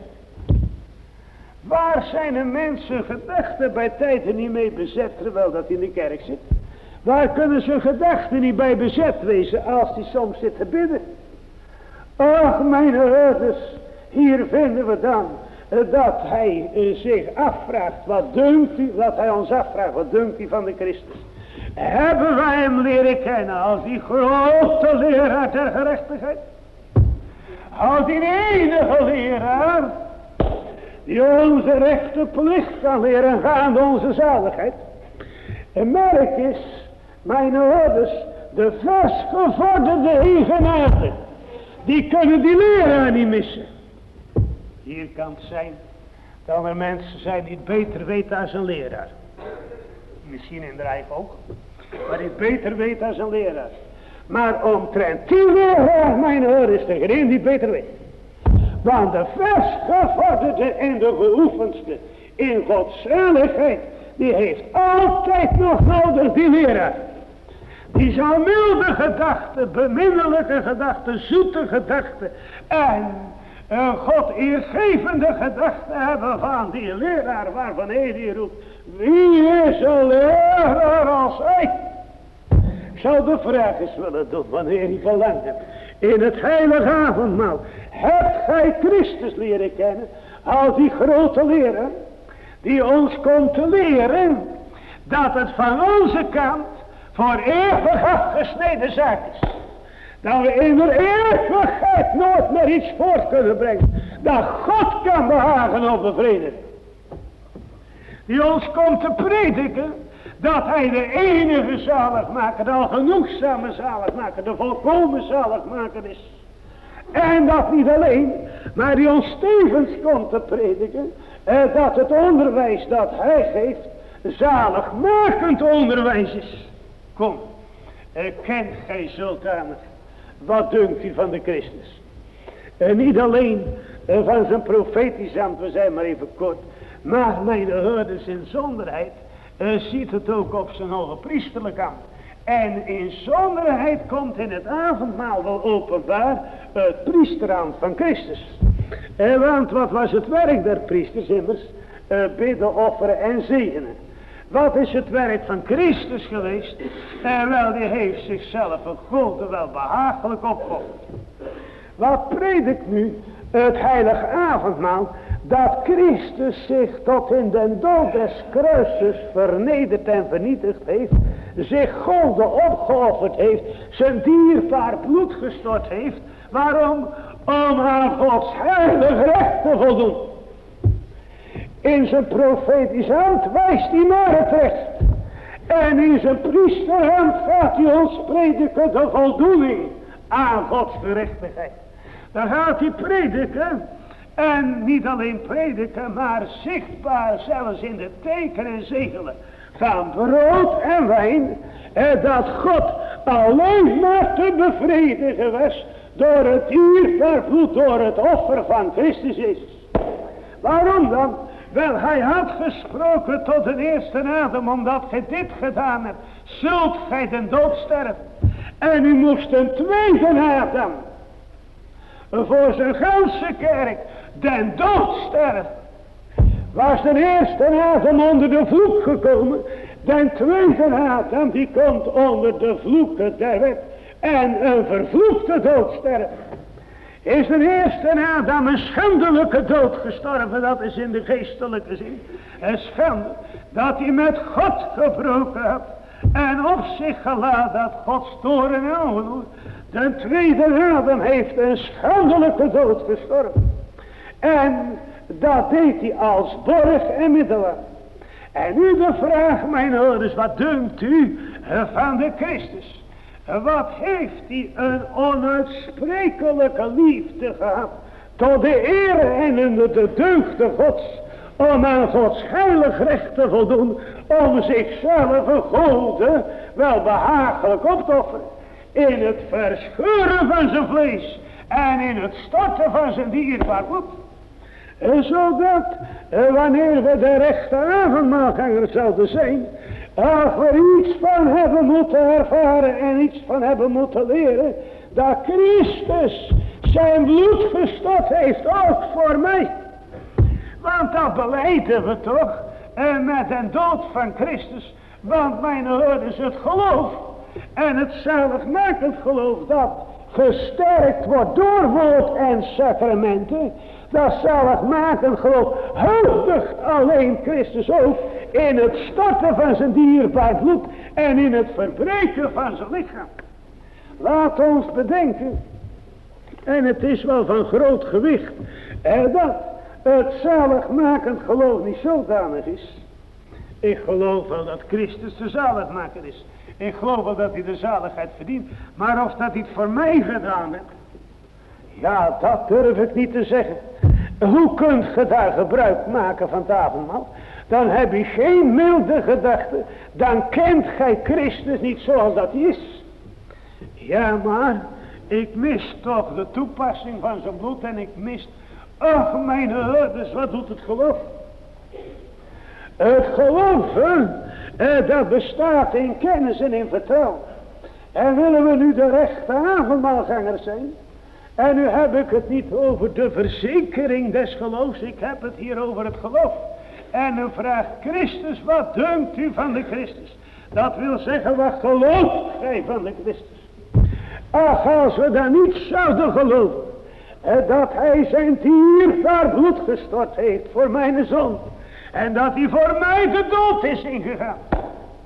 Waar zijn een mensen gedachten bij tijden niet mee bezet terwijl dat in de kerk zit? Waar kunnen zijn gedachten niet bij bezet wezen als hij soms zit te bidden? Ach, mijn ouders, hier vinden we dan dat hij zich afvraagt, wat dunkt u, dat hij ons afvraagt, wat dunkt u van de Christus? Hebben wij hem leren kennen als die grote leraar der gerechtigheid? Als die enige leraar die onze rechte plicht kan leren gaande onze zaligheid. En merk is, mijn ouders, de versgevorderde eigenaarden, die kunnen die leraar niet missen. Hier kan het zijn dat er mensen zijn die het beter weten als een leraar. Misschien in de Rijk ook, maar die het beter weet als een leraar. Maar omtrent die leraar, mijn ouders, is er geen die beter weet. Want de versgevorderde en de geoefendste in Gods zaligheid, die heeft altijd nog nodig die leraar. Die zal milde gedachten, beminnelijke gedachten, zoete gedachten en God eergevende gedachten hebben van die leraar waarvan hij die roept. Wie is een leraar als hij? Ik zou de vraag eens willen doen wanneer hij verlangd hebt. In het heilige avondmaal. Hebt gij Christus leren kennen als die grote leraar die ons komt te leren dat het van onze kant voor eeuwig afgesneden zaak is. Dat we in de eeuwigheid nooit meer iets voort kunnen brengen. Dat God kan behagen of bevredigen. Die ons komt te prediken. Dat hij de enige zaligmaker, de algenoegzame zaligmaker, de volkomen zaligmaker is. En dat niet alleen, maar die ons tevens komt te prediken. Dat het onderwijs dat hij geeft, zaligmakend onderwijs is. Kom, kent gij zodanig. Wat dunkt u van de Christus? Niet alleen van zijn profetisch ambt, we zijn maar even kort. Maar mijn hoorders in zonderheid ziet het ook op zijn hoge priesterlijk ambt. En in zonderheid komt in het avondmaal wel openbaar het priesterambt van Christus. Want wat was het werk der priesters immers? Bidden, offeren en zegenen. Wat is het werk van Christus geweest? Wel, die heeft zichzelf een grote wel behagelijk opgeofferd. Wat predikt nu het heilige avondmaal? Dat Christus zich tot in den dood des kruises vernederd en vernietigd heeft. Zich golden opgeofferd heeft. Zijn dierbaar bloed gestort heeft. Waarom? Om aan Gods heilig recht te voldoen. In zijn profetisch ambt wijst hij naar het recht. En in zijn priesterambt gaat hij ons prediken de voldoening aan Gods gerechtigheid. Dan gaat hij prediken. En niet alleen prediken, maar zichtbaar zelfs in de tekenen en zegelen van brood en wijn. Dat God alleen maar te bevredigen was door het dierbaar bloed, door het offer van Christus Jezus. Waarom dan? Wel, hij had gesproken tot de eerste Adam, omdat gij dit gedaan hebt, zult gij den dood sterven. En u moest een tweede Adam voor zijn ganse kerk den dood sterven. Was de eerste Adam onder de vloek gekomen, den tweede Adam die komt onder de vloeken der wet en een vervloekte dood sterven. Is de eerste Adam een schandelijke dood gestorven, dat is in de geestelijke zin. Een schande dat hij met God gebroken had en op zich geladen had Gods toorn en ongeloof. De tweede Adam heeft een schandelijke dood gestorven. En dat deed hij als borg en middelaar. En nu de vraag, mijn hoorders, wat dunkt u van de Christus? Wat heeft hij een onuitsprekelijke liefde gehad tot de eer en in de deugden Gods, om aan Gods heilig recht te voldoen, om zichzelf een gode wel behagelijk op te offeren, in het verscheuren van zijn vlees en in het storten van zijn dierbaar bloed. Zodat wanneer we de rechte avondmaalganger zouden zijn, als we iets van hebben moeten ervaren en iets van hebben moeten leren, dat Christus zijn bloed gestort heeft, ook voor mij. Want dat belijden we toch met de dood van Christus. Want mijn hoorders, het geloof en het zaligmakend geloof dat gesterkt wordt door woord en sacramenten, dat zaligmakend geloof huldigt alleen Christus ook in het storten van zijn dierbaar bloed en in het verbreken van zijn lichaam. Laat ons bedenken, en het is wel van groot gewicht, dat het zaligmakend geloof niet zodanig is. Ik geloof wel dat Christus de zaligmaker is. Ik geloof wel dat hij de zaligheid verdient. Maar of dat hij het voor mij gedaan heeft, ja, dat durf ik niet te zeggen. Hoe kunt je daar gebruik maken van het avondmaal? Dan heb je geen milde gedachte. Dan kent gij Christus niet zoals dat hij is. Ja, maar ik mis toch de toepassing van zijn bloed. En ik mis, ach mijn hoorders, wat doet het geloof? Het geloof, dat bestaat in kennis en in vertrouwen. En willen we nu de rechte avondmaalgangers zijn? En nu heb ik het niet over de verzekering des geloofs. Ik heb het hier over het geloof. En dan vraagt Christus, wat dunkt u van de Christus? Dat wil zeggen, wat gelooft gij van de Christus? Ach, als we dan niet zouden geloven, dat hij zijn dierbaar bloed gestort heeft voor mijn zoon. En dat hij voor mij de dood is ingegaan.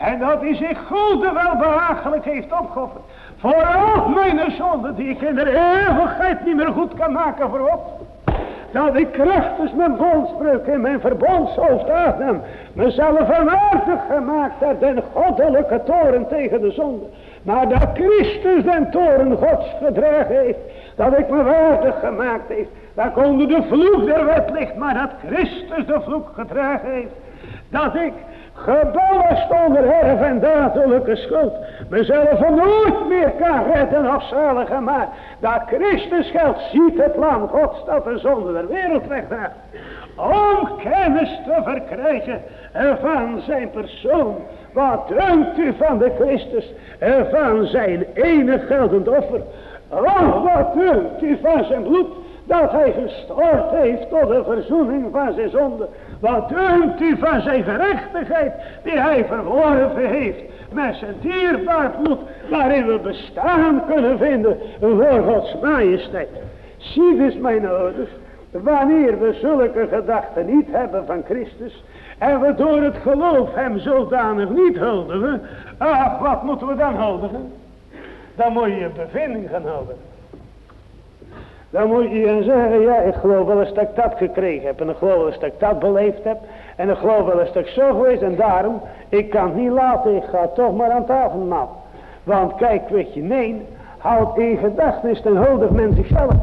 En dat hij zich goed en welbehagelijk heeft opgeofferd. Voor al mijn zonden die ik in de eeuwigheid niet meer goed kan maken voor God. Dat ik krachtens mijn bondsbreuk in mijn verbondshoofd Adam mezelf onwaardig gemaakt heb den goddelijke toren tegen de zonde. Maar dat Christus den toren Gods gedragen heeft. Dat ik me waardig gemaakt heeft. Dat onder de vloek der wet ligt. Maar dat Christus de vloek gedragen heeft. Dat ik geballast onder erf en dadelijke schuld mezelf nooit meer kan redden of zaligen, maar dat Christus geldt ziet het lam Gods dat de zonde der wereld wegdraagt, om kennis te verkrijgen van zijn persoon. Wat dunkt u van de Christus, van zijn enig geldend offer? Oh, wat dunkt u van zijn bloed, dat hij gestort heeft tot de verzoening van zijn zonde? Wat dunkt u van zijn gerechtigheid, die hij verworven heeft met zijn dierbaar bloed, waarin we bestaan kunnen vinden voor Gods majesteit? Zie dus, mijn ouders, wanneer we zulke gedachten niet hebben van Christus, en we door het geloof hem zodanig niet huldigen, ach, wat moeten we dan huldigen? Dan moet je je bevinding gaan huldigen. Dan moet je gaan zeggen, ja, ik geloof wel eens dat ik dat gekregen heb. En ik geloof wel eens dat ik dat beleefd heb. En ik geloof wel eens dat ik zo geweest. En daarom, ik kan het niet laten, ik ga toch maar aan tafel maal. Want kijk, weet je, nee, houd in gedachtenis ten huldig men zichzelf.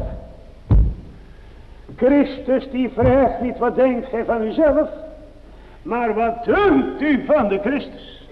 Christus die vraagt niet wat denkt gij van uzelf. Maar wat dunkt u van de Christus?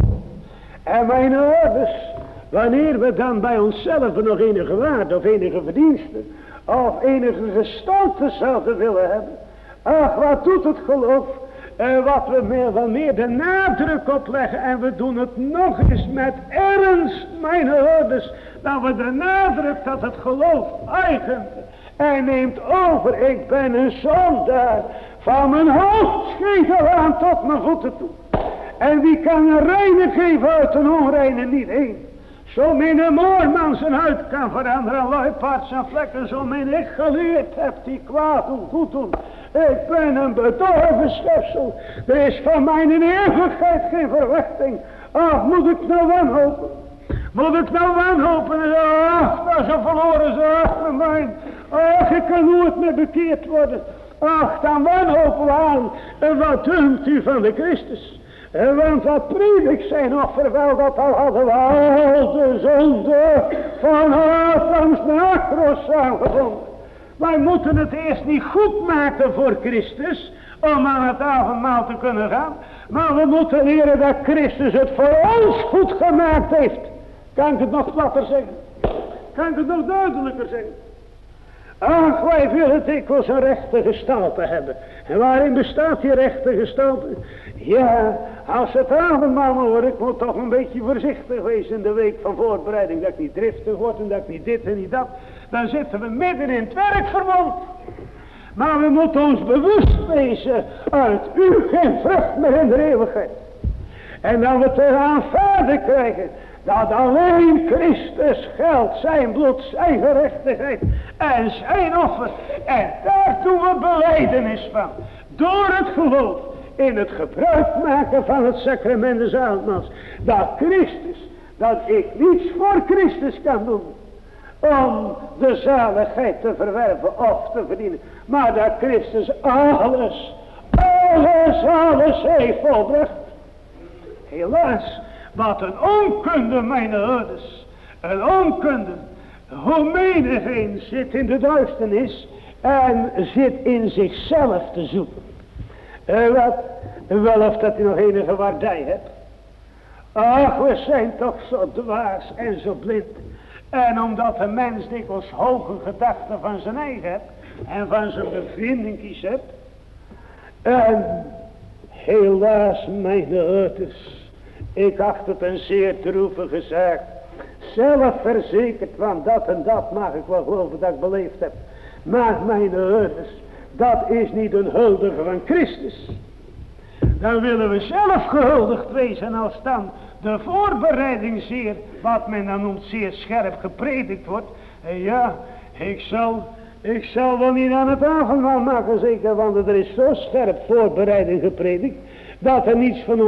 En mijn ouders, wanneer we dan bij onszelf nog enige waarde of enige verdiensten of enige gestalte zouden willen hebben. Ach, wat doet het geloof? Wat we meer de nadruk opleggen. En we doen het nog eens met ernst, mijn ouders. Dat we de nadruk dat het geloof eigen. En neemt over, ik ben een zondaar. Van mijn hoofdschedel aan tot mijn voeten toe. En wie kan een reine geven uit een onreine? Niet één. Zo min een moorman zijn huid kan veranderen, een luipaard zijn vlekken, zo min ik geleerd heb die kwaad doen, goed doen. Ik ben een bedorven schepsel, er is van mij in eeuwigheid geen verwachting. Ach, moet ik nou wanhopen? Moet ik nou wanhopen? Ach, dat is een verloren zaak van mij. Ach, ik kan nooit meer bekeerd worden. Ach, dan wanhopen we aan. En wat dunkt u van de Christus? Want wat predik zijn nog verwel, dat al hadden we al de zonde van Adams naar Kros samengevonden. Wij moeten het eerst niet goed maken voor Christus, om aan het avondmaal te kunnen gaan. Maar we moeten leren dat Christus het voor ons goed gemaakt heeft. Kan ik het nog platter zeggen? Kan ik het nog duidelijker zeggen? Ach, wij willen dikwijls een rechte gestalte hebben. En waarin bestaat die rechte gestalte? Ja, als het avondmaal wordt, ik moet toch een beetje voorzichtig wezen in de week van voorbereiding. Dat ik niet driftig word en dat ik niet dit en niet dat. Dan zitten we midden in het werkverband. Maar we moeten ons bewust wezen uit u geen vrucht meer in de eeuwigheid. En dan we te aanvaarden krijgen dat alleen Christus geldt, zijn bloed, zijn gerechtigheid en zijn offer. En daar doen we belijdenis van. Door het geloof in het gebruik maken van het sacrament des avondmaals. Dat Christus, dat ik niets voor Christus kan doen om de zaligheid te verwerven of te verdienen. Maar dat Christus alles heeft volbracht. Helaas, wat een onkunde, mijn ouders. Een onkunde. Hoe menigeen zit in de duisternis en zit in zichzelf te zoeken. Wel of dat hij nog enige waardij hebt. Ach, we zijn toch zo dwaas en zo blind. En omdat een mens dikwijls hoge gedachten van zijn eigen hebt en van zijn bevindingjes hebt. En helaas, mijn ouders, ik acht het een zeer droevige zaak. Zelf verzekerd van dat en dat mag ik wel geloven dat ik beleefd heb. Maar mijn ouders, dat is niet een huldige van Christus. Dan willen we zelf gehuldigd wezen als dan de voorbereiding zeer, wat men dan noemt, zeer scherp gepredikt wordt. En ja, ik zal wel niet aan het avondmaal maken zeker, want er is zo scherp voorbereiding gepredikt, dat er niets van ons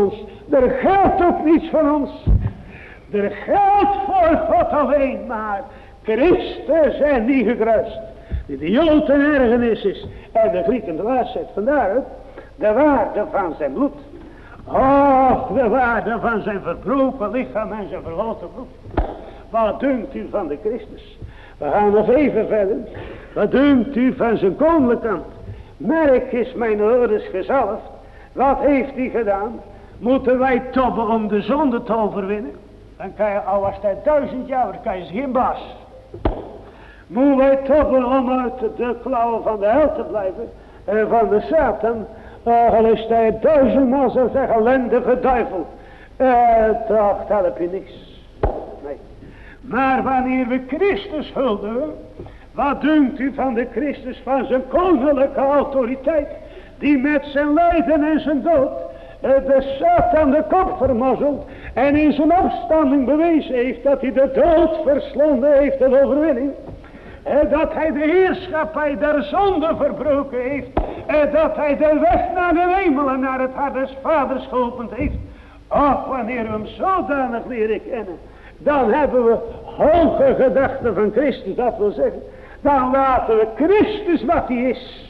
Er geldt ook niets van ons. Er geldt voor God alleen maar Christus en die gekruist. Die de Jood een ergernis is en de Grieken de waarsheid. Vandaar de waarde van zijn bloed. Och, de waarde van zijn verbroken lichaam en zijn vergoten bloed. Wat dunkt u van de Christus? We gaan nog even verder. Wat dunkt u van zijn koninklijkheid? Merk is mijn ouders gezalfd. Wat heeft hij gedaan? Moeten wij tobben om de zonde te overwinnen? Dan kan je, al was hij 1000 jaar, dan kan je geen baas. Moeten wij tobben om uit de klauwen van de hel te blijven? En van de Satan? Al is hij 1000-maal, zou zeggen, ellendige duivel. Toch help je niks. Nee. Maar wanneer we Christus huldigen, wat dunkt u van de Christus, van zijn koninklijke autoriteit, die met zijn lijden en zijn dood de Satan de kop vermozzeld en in zijn opstanding bewezen heeft dat hij de dood verslonden heeft, de overwinning. Dat hij de heerschappij der zonde verbroken heeft. Dat hij de weg naar de hemel en naar het hart des vaders geopend heeft. Och, wanneer we hem zodanig leren kennen, dan hebben we hoge gedachten van Christus. Dat wil zeggen, dan laten we Christus wat hij is,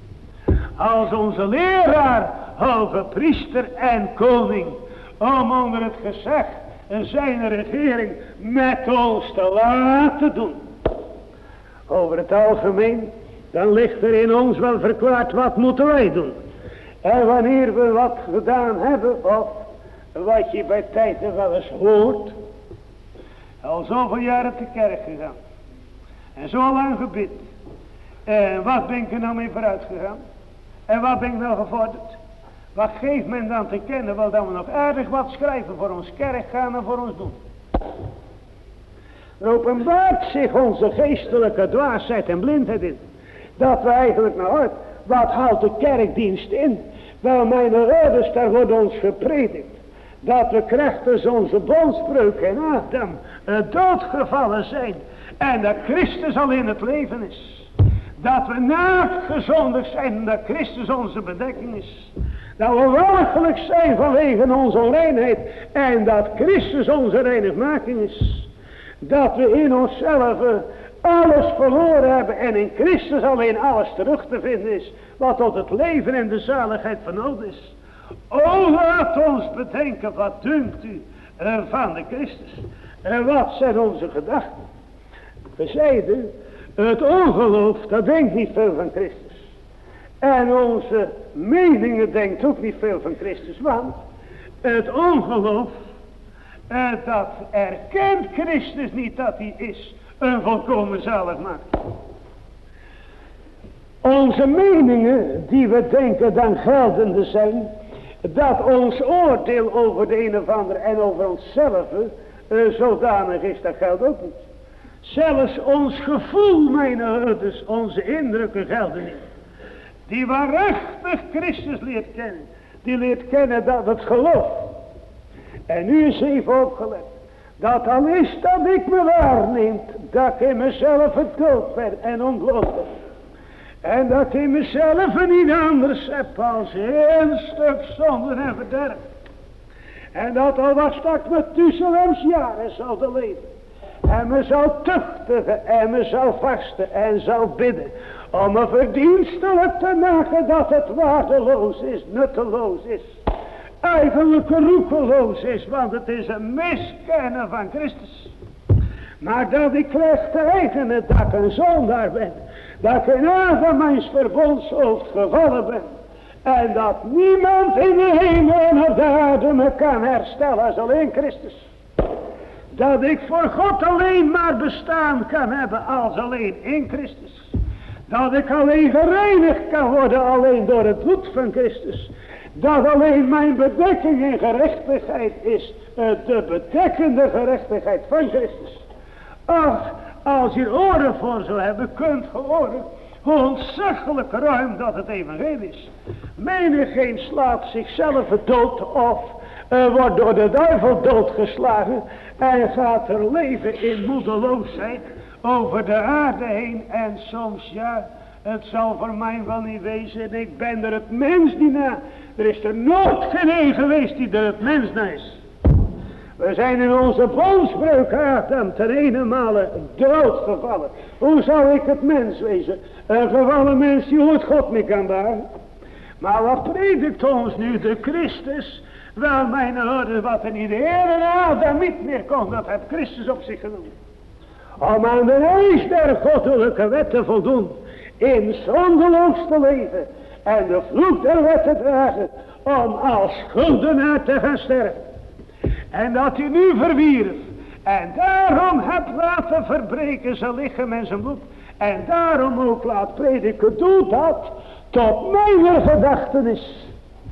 als onze leraar, hoge priester en koning, om onder het gezag zijn regering met ons te laten doen. Over het algemeen, dan ligt er in ons wel verklaard wat moeten wij doen. En wanneer we wat gedaan hebben, of wat je bij tijden wel eens hoort, al zoveel jaren te kerk gegaan, en zo lang gebid, en wat ben ik er nou mee vooruit gegaan? En wat ben ik nou gevorderd? Wat geeft men dan te kennen? Wel, dat we nog aardig wat schrijven voor ons kerk gaan en voor ons doen. Er openbaart zich onze geestelijke dwaasheid en blindheid in. Dat we eigenlijk nou wat houdt de kerkdienst in? Wel, mijn ouders, daar wordt ons gepredikt dat we krachtens onze bondsbreuk en Adam doodgevallen zijn. En dat Christus al in het leven is. Dat we naakt gezondigd zijn en dat Christus onze bedekking is. Dat we walgelijk zijn vanwege onze onreinheid en dat Christus onze reinigmaking is. Dat we in onszelf alles verloren hebben en in Christus alleen alles terug te vinden is. Wat tot het leven en de zaligheid van nodig is. O, laat ons bedenken, wat dunkt u van de Christus? En wat zijn onze gedachten? We zeiden, het ongeloof, dat denkt niet veel van Christus. En onze meningen denkt ook niet veel van Christus. Want het ongeloof, dat erkent Christus niet dat hij is een volkomen zaligmaker. Onze meningen die we denken dan geldende zijn, dat ons oordeel over de een of ander en over onszelf zodanig is, dat geldt ook niet. Zelfs ons gevoel, mijn ouders, onze indrukken gelden niet. Die waarachtig Christus leert kennen, die leert kennen dat het geloof. En nu is even opgelet, dat al is dat ik me waarneemt, dat ik in mezelf het dood ben en ontbloot ben. En dat ik in mezelf niet anders heb als een stuk zonde en verderf. En dat al was dat ik Methusalems jaren zou leven. En me zou tuchtigen en me zou vasten en zou bidden. Om me verdienstelijk te maken dat het waardeloos is, nutteloos is. Eigenlijk roekeloos is, want het is een miskennen van Christus. Maar dat ik krijg te eigenen dat ik een zondaar ben. Dat ik in Adam mijn verbondshoofd gevallen ben. En dat niemand in de hemel en op de aarde me kan herstellen als alleen Christus. Dat ik voor God alleen maar bestaan kan hebben als alleen in Christus. Dat ik alleen gereinigd kan worden alleen door het bloed van Christus. Dat alleen mijn bedekking en gerechtigheid is de bedekkende gerechtigheid van Christus. Ach, als je oren voor zou hebben, kunt je horen hoe ontzaglijk ruim dat het evangelie is. Menigeen slaat zichzelf dood of wordt door de duivel doodgeslagen en gaat er leven in moedeloosheid over de aarde heen en soms ja, Het zal voor mij wel niet wezen. Ik ben er het mens die na. Er is er nooit geen geweest die er het mens na is. We zijn in onze bondsbreuk Adam ten ene male dood gevallen. Hoe zou ik het mens wezen? Een gevallen mens die ooit God mee kan baren. Maar wat predikt ons nu de Christus? Wel mijn ouders, wat er niet de Heer Adam niet meer kon, dat heeft Christus op zich genomen. Om aan de eis der goddelijke wet te voldoen. In zondeloos te leven. En de vloek der wet te dragen. Om als schuldenaar te gaan sterven. En dat hij nu verwierf. En daarom hebt laten verbreken zijn lichaam en zijn bloed. En daarom ook laat prediken. Doe dat tot mijn gedachtenis.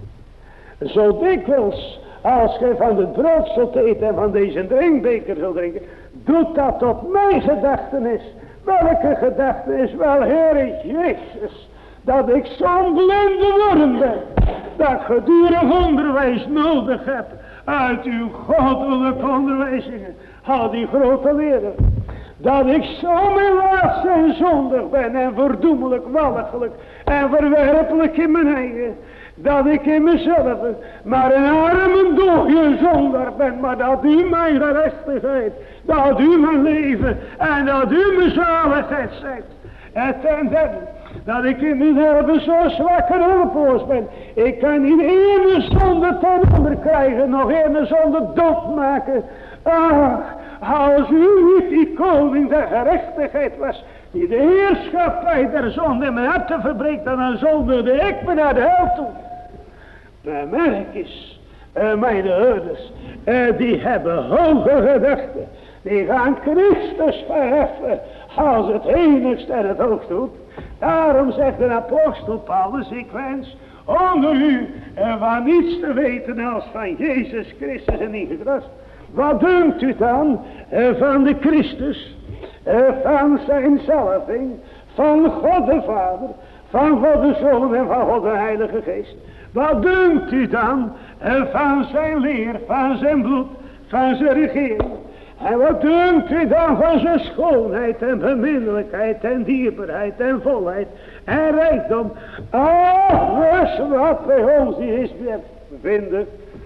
Zo dikwijls als gij van het brood zult eten en van deze drinkbeker zult drinken. Doe dat tot mijn gedachtenis. Welke gedachtenis? Wel, Heere Jezus. Dat ik zo'n blinde worm ben. Dat ik gedurig onderwijs nodig heb. Uit uw goddelijke onderwijzingen. Al die grote leren. Dat ik zo melaats en zondig ben. En verdoemelijk, walgelijk. En verwerpelijk in mijn eigen. Dat ik in mezelf maar een arme dooie zondaar ben. Maar dat u mijn gerechtigheid. Dat u mijn leven. En dat u mijn zaligheid zijt. En ten derde. Dat ik in mezelf zo zwak en hulpeloos ben. Ik kan niet ene zonde ten onder krijgen. Nog ene zonde doodmaken. Ach, als u niet die koning der gerechtigheid was. Die de heerschappij der zonde in mijn hart verbreekt. Dan zonderde ik me naar de hel toe. Maar merk eens. Mijn ouders. Die hebben hoge gedachten. Die gaan Christus verheffen. Als het enigste en het hoogste goed. Daarom zegt de apostel Paulus, ik wens onder u van niets te weten als van Jezus Christus en in gekruist. Wat dunkt u dan van de Christus, van zijn zalving, van God de Vader, van God de Zoon en van God de Heilige Geest? Wat dunkt u dan van zijn leer, van zijn bloed, van zijn regering? En wat dunkt u dan van zijn schoonheid en beminnelijkheid en dierbaarheid en volheid en rijkdom? Alles wat bij ons is vinden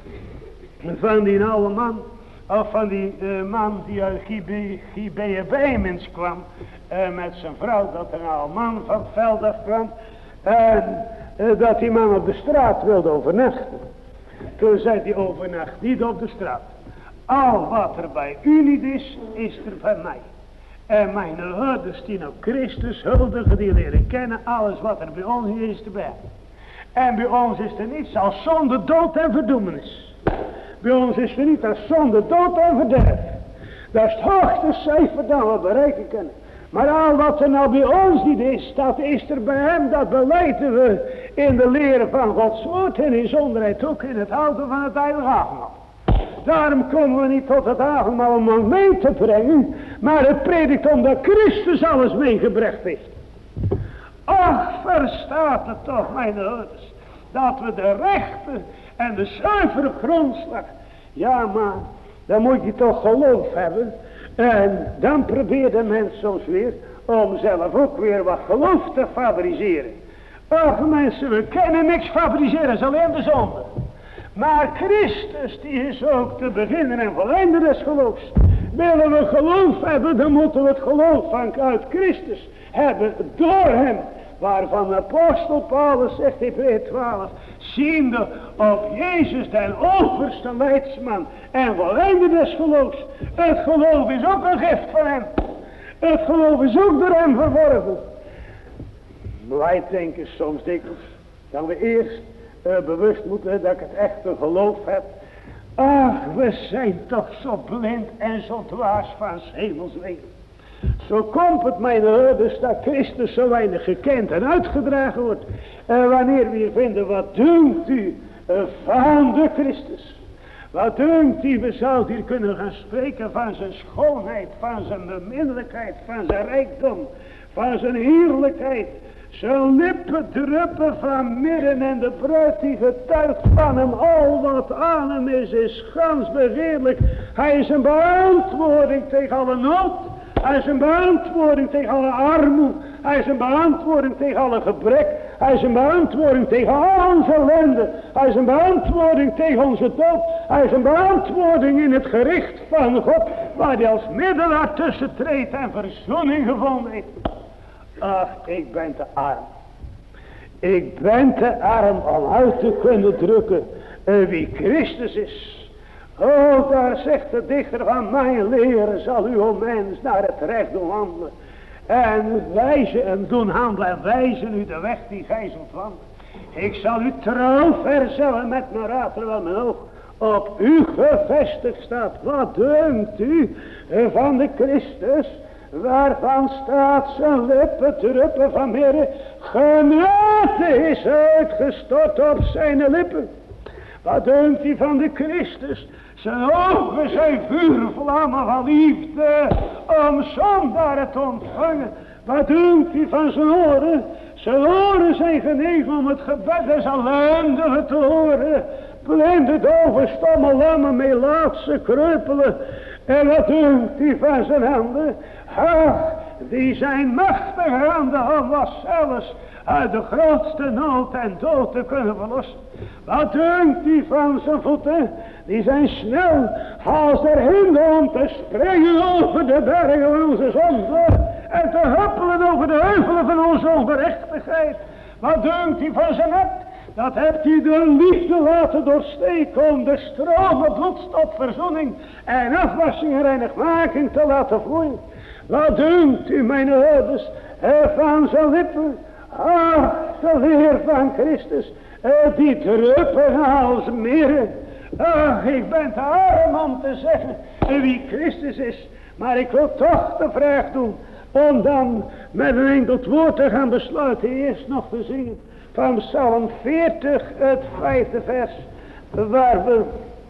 van die oude man, of van die man die uit Gibeabeemens kwam met zijn vrouw, dat er een oude man van het veld af kwam en dat die man op de straat wilde overnachten. Toen zei hij overnacht niet op de straat. Al wat er bij u niet is, is er bij mij. En mijn ouders die nou Christus huldigen, die leren kennen, alles wat er bij ons is erbij. En bij ons is er niets als zonde, dood en verdoemenis. Bij ons is er niet als zonde, dood en verderf. Dat is het hoogste cijfer dat we bereiken kunnen. Maar al wat er nou bij ons niet is, dat is er bij hem, dat beleiden we in de leren van Gods woord en in zonderheid ook in het houden van het heilige avondmaal. Daarom komen we niet tot het avondmaal om hem mee te brengen, maar het predikt omdat Christus alles meegebracht heeft. Ach, verstaat het toch, mijn ouders, dat we de rechte en de zuivere grondslag, ja maar, dan moet je toch geloof hebben. En dan probeert de mens soms weer om zelf ook weer wat geloof te fabriceren. Ach mensen, we kunnen niks fabriceren, dat is alleen de zonde. Maar Christus, die is ook te beginnen en voleinder des geloofs. Willen we geloof hebben, dan moeten we het geloof uit Christus hebben door hem. Waarvan de apostel Paulus zegt in Hebreeën 12, ziende op Jezus den overste leidsman en voleinder des geloofs. Het geloof is ook een gift van hem. Het geloof is ook door hem verworven. Wij denken soms dikwijls dat we eerst bewust moeten dat ik het echte geloof heb. Ach, we zijn toch zo blind en zo dwaas van 's hemels wegen. Zo komt het, mijn ouders, dat Christus zo weinig gekend en uitgedragen wordt. En wanneer we hier vinden, wat dunkt u van de Christus? Wat dunkt u, we zouden hier kunnen gaan spreken van zijn schoonheid, van zijn beminnelijkheid, van zijn rijkdom, van zijn heerlijkheid. Zijn lippen druppen van midden en de bruid die getuigt van hem. Al wat aan hem is gans begeerlijk. Hij is een beantwoording tegen alle nood. Hij is een beantwoording tegen alle armoede. Hij is een beantwoording tegen alle gebrek. Hij is een beantwoording tegen al onze ellende. Hij is een beantwoording tegen onze dood. Hij is een beantwoording in het gericht van God, waar hij als middelaar tussen treedt en verzoening gevonden heeft. Ach, ik ben te arm. Ik ben te arm om uit te kunnen drukken wie Christus is. Oh, daar zegt de dichter van mijn leren zal u, o mens, naar het recht doen handelen. En wijzen en doen handelen en wijzen u de weg die gij zult wandelen. Ik zal u trouw verzellen met mijn raad terwijl mijn oog op u gevestigd staat. Wat dunkt u van de Christus, waarvan staat zijn lippen druppen van Heere, genade is uitgestort op zijn lippen. Wat dunkt u van de Christus? Zijn ogen zijn vuurvlammen van liefde om zondaren te ontvangen. Wat dunkt u van zijn oren? Zijn oren zijn genegen om het gebed des ellendigen te horen. Blinde, dove, stomme, lammen, melaatse, kreupelen. En wat dunkt u van zijn handen? Ach, die zijn machtig aan de hand was zelfs uit de grootste nood en dood te kunnen verlossen. Wat dunkt u van zijn voeten? Die zijn snel als er hinder om te springen over de bergen van onze zonde en te huppelen over de heuvelen van onze ongerechtigheid. Wat dunkt u van zijn hart? Dat hebt u de liefde laten doorsteken om de stromen bloed tot verzoening en afwassing en reinigmaking te laten vloeien. Wat dunkt u, mijn ouders, van zijn lippen? Ach, de leer van Christus, die druppen als meren. Ach, ik ben te arm om te zeggen wie Christus is. Maar ik wil toch de vraag doen om dan met een enkel woord te gaan besluiten. Eerst nog te zingen van Psalm 40, het 5e vers. Waar we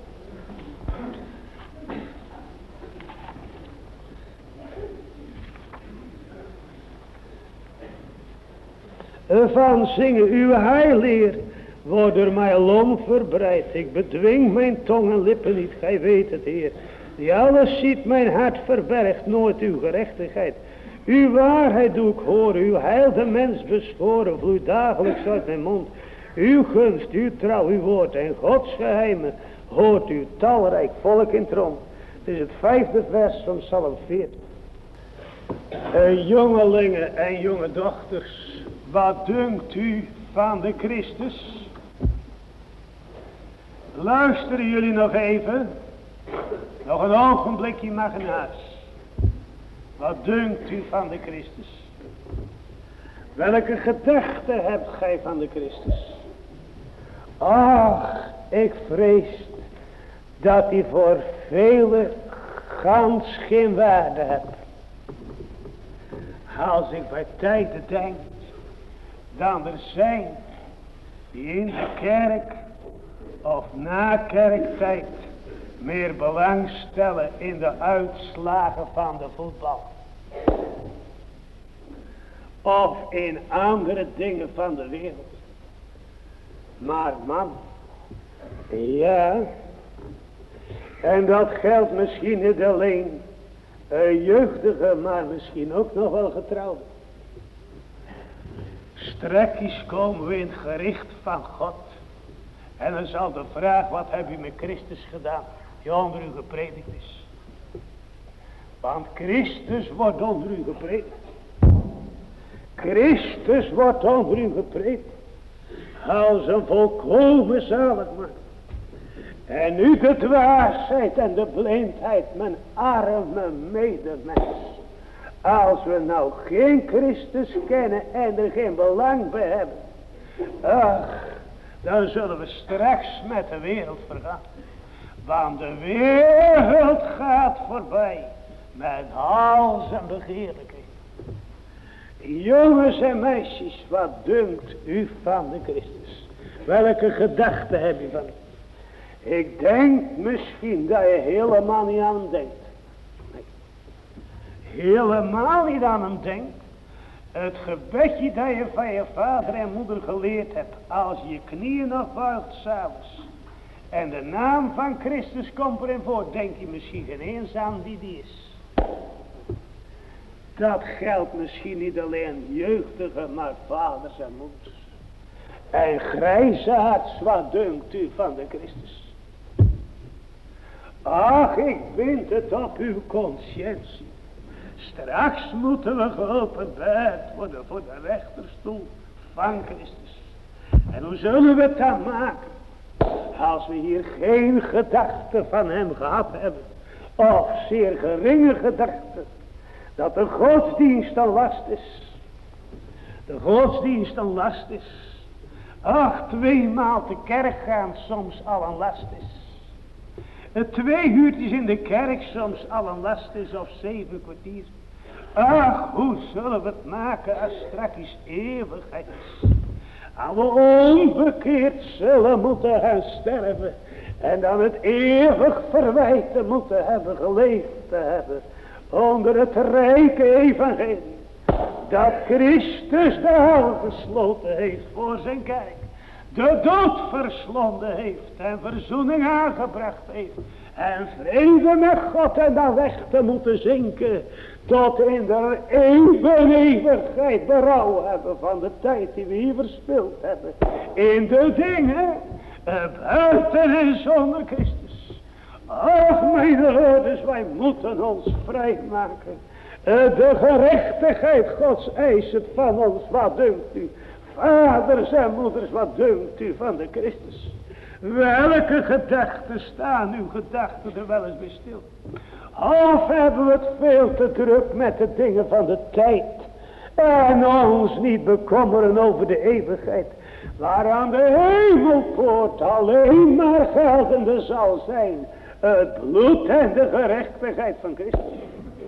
van zingen. Uw heilleer wordt door mijn long verbreid. Ik bedwing mijn tong en lippen niet. Gij weet het, Heer. Die alles ziet, mijn hart verbergt nooit uw gerechtigheid. Uw waarheid doe ik horen. Uw heil de mens beschworen vloeit dagelijks uit mijn mond. Uw gunst, uw trouw, uw woord en Gods geheimen hoort uw talrijk volk in trom. Het is het 5e vers van Psalm 40. Jongelingen en jonge dochters, wat dunkt u van de Christus? Luisteren jullie nog even? Nog een ogenblikje mag naar huis. Wat dunkt u van de Christus? Welke gedachten hebt gij van de Christus? Ach, ik vrees dat hij voor velen gans geen waarde hebt. Als ik bij tijden denk, dan er zijn die in de kerk of na kerktijd meer belang stellen in de uitslagen van de voetbal. Of in andere dingen van de wereld. Maar man, ja, en dat geldt misschien niet alleen jeugdige, maar misschien ook nog wel getrouwde. Strakjes komen we in het gericht van God. En dan zal de vraag, wat heb u met Christus gedaan, die onder u gepredikt is. Want Christus wordt onder u gepredikt. Christus wordt onder u gepredikt. Als een volkomen zaligmaker. En nu de dwaasheid en de blindheid, mijn arme medemens. Als we nou geen Christus kennen en er geen belang bij hebben. Ach, dan zullen we straks met de wereld vergaan. Want de wereld gaat voorbij met al zijn begeerlijkheden. Jongens en meisjes, wat dunkt u van de Christus? Welke gedachten heb je van hem? Ik denk misschien dat je helemaal niet aan hem denkt. Nee. Helemaal niet aan hem denkt. Het gebedje dat je van je vader en moeder geleerd hebt. Als je knieën nog buigt s'avonds. En de naam van Christus komt erin voor. Denk je misschien geen eens aan wie die is. Dat geldt misschien niet alleen jeugdigen, maar vaders en moeders. En grijsaards, wat dunkt u van de Christus? Ach, ik bind het op uw conscientie. Straks moeten we geopenbaard worden voor de rechterstoel van Christus. En hoe zullen we het dan maken? Als we hier geen gedachte van hem gehad hebben. Of zeer geringe gedachte. Dat de godsdienst een last is. De godsdienst een last is. Ach, 2 maal te kerk gaan soms al een last is. 2 uurtjes in de kerk soms al een last is, of 7 kwartier. Ach, hoe zullen we het maken als straks eeuwigheid is. En we onbekeerd zullen moeten gaan sterven. En dan het eeuwig verwijten moeten hebben geleefd te hebben. Onder het rijke evangelie. Dat Christus de hel gesloten heeft voor zijn kerk. De dood verslonden heeft en verzoening aangebracht heeft. En vrede met God en dan weg te moeten zinken. Tot in de eeuwigheid berouw hebben van de tijd die we hier verspild hebben. In de dingen buiten en zonder Christus. Ach, mijn broeders, wij moeten ons vrijmaken. De gerechtigheid Gods eist het van ons. Wat dunkt u? Vaders en moeders, wat dunkt u van de Christus? Welke gedachten staan uw gedachten er wel eens bij stil? Of hebben we het veel te druk met de dingen van de tijd. En ons niet bekommeren over de eeuwigheid. Waaraan de hemelpoort alleen maar geldende zal zijn. Het bloed en de gerechtigheid van Christus.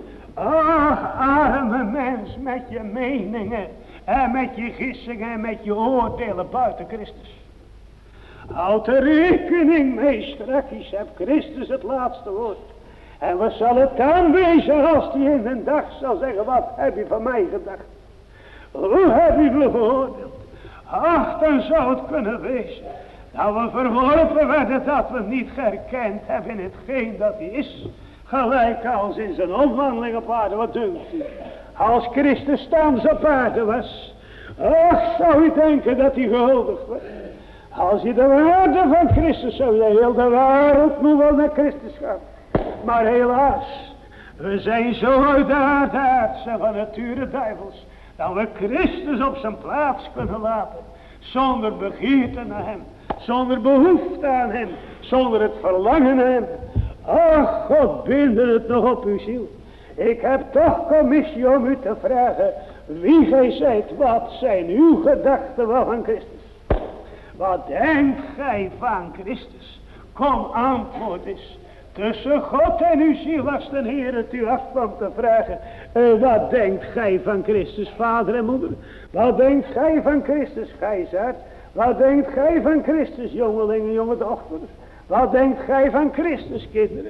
Ach, arme mens met je meningen. En met je gissingen en met je oordelen buiten Christus. Houd er rekening mee, straks heb Christus het laatste woord. En wat zal het dan wezen als hij in een dag zal zeggen, wat heb je van mij gedacht? Hoe heb je me beoordeeld? Ach, dan zou het kunnen wezen dat we verworpen werden, dat we niet herkend hebben in hetgeen dat hij is. Gelijk als in zijn omwandeling op aarde, wat dunkt u? Als Christus thans op aarde was, ach, zou u denken dat hij gehuldigd werd. Als je de waarde van Christus zou je heel de wereld moet wel naar Christus gaan. Maar helaas, we zijn zo uit de aardaards en van nature duivels, dat we Christus op zijn plaats kunnen laten. Zonder begeerte naar hem, zonder behoefte aan hem, zonder het verlangen naar hem. Ach, God binde het nog op uw ziel. Ik heb toch commissie om u te vragen, wie gij zijt, wat zijn uw gedachten wel van Christus? Wat denkt gij van Christus? Kom, antwoord eens. Tussen God en uw ziel, als de Heer het u afkwam te vragen. Wat denkt gij van Christus, vader en moeder? Wat denkt gij van Christus, gijzaard? Wat denkt gij van Christus, jongelingen, jonge dochters? Wat denkt gij van Christus, kinderen?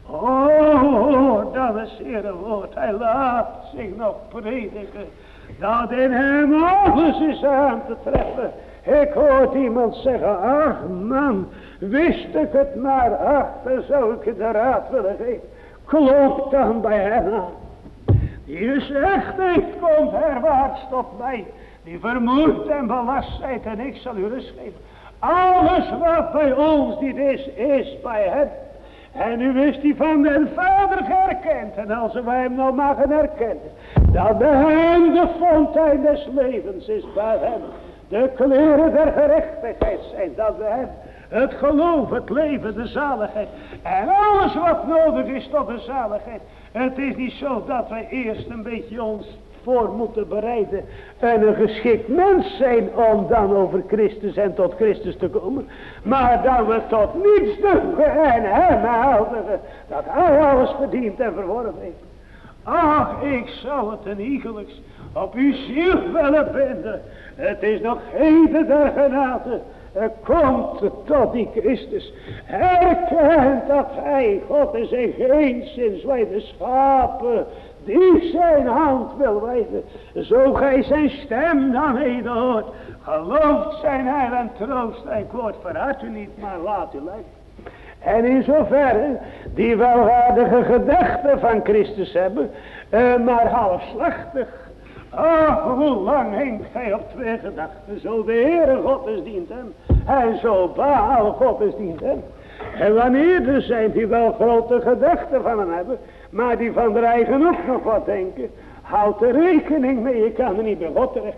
Oh, dat is Heere woord. Hij laat zich nog prediken. Dat in hem alles is aan te treffen. Ik hoorde iemand zeggen, ach man, wist ik het maar, ach, dan zou ik je de raad willen geven. Klop dan bij hem aan. Die zegt, ik kom herwaarts tot mij, die vermoeid en belast zijt en ik zal u rust geven. Alles wat bij ons niet is, is bij hem. En nu is die van den Vader herkend. En als wij hem nou mogen herkennen, dat bij hem de fontein des levens is bij hem. De kleren der gerechtigheid zijn, dat bij hem het geloof, het leven, de zaligheid. En alles wat nodig is tot de zaligheid. Het is niet zo dat wij eerst een beetje ons voor moeten bereiden en een geschikt mens zijn om dan over Christus en tot Christus te komen. Maar dat we tot niets doen en hem helpen, dat hij alles verdient en verworven heeft. Ach, ik zou het een iegelijks op uw ziel willen binden. Het is nog heden der genade. Komt tot die Christus. Herkent dat hij God is en geenszins wij de schapen die zijn hand wil wijden. Zo gij zijn stem dan heden hoort. Gelooft zijn heil en troost. Ik woord verhard u niet, maar laat u leiden. En in zoverre die welwaardige gedachten van Christus hebben, maar halfslachtig. Ach, hoe lang hinkt gij op twee gedachten? Zo de Heere godsdienst hem, en zo Baal godsdienst hem. En wanneer er zijn die wel grote gedachten van hem hebben, maar die van de eigen ook nog wat denken, houd er rekening mee, je kan er niet bij God terecht.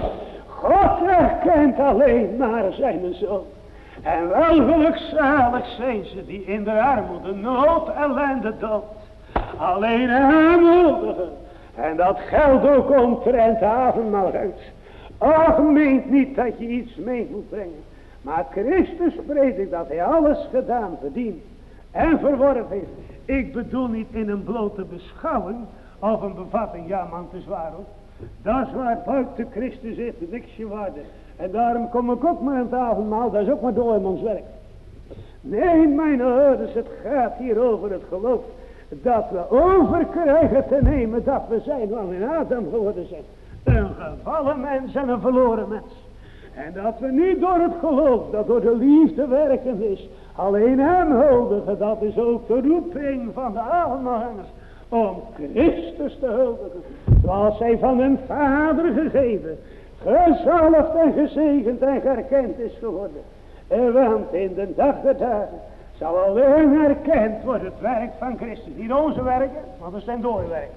God erkent alleen maar zijn zoon. En wel gelukzalig zijn ze die in de armoede, nood, ellende, dood alleen hem huldigen. En dat geldt ook omtrent de avondmaalruit. Och, meent niet dat je iets mee moet brengen. Maar Christus predikt dat hij alles gedaan, verdiend en verworven heeft. Ik bedoel niet in een blote beschouwing of een bevatting, ja man, te zwaar hoor. Dat is waar buiten Christus heeft niks je waarde. En daarom kom ik ook maar aan het avondmaal, dat is ook maar doormans werk. Nee, mijn ouders, het gaat hier over het geloof. Dat we overkrijgen te nemen dat we zijn wat we in Adam geworden zijn. Een gevallen mens en een verloren mens. En dat we niet door het geloof, dat door de liefde werken is, alleen hem huldigen, dat is ook de roeping van de avondmaalgangers. Om Christus te huldigen, zoals hij van een Vader gegeven, gezalfd en gezegend en geërkend is geworden. Want in de dag der dagen zal alleen erkend worden het werk van Christus. Niet onze werken, want dat zijn doorwerken.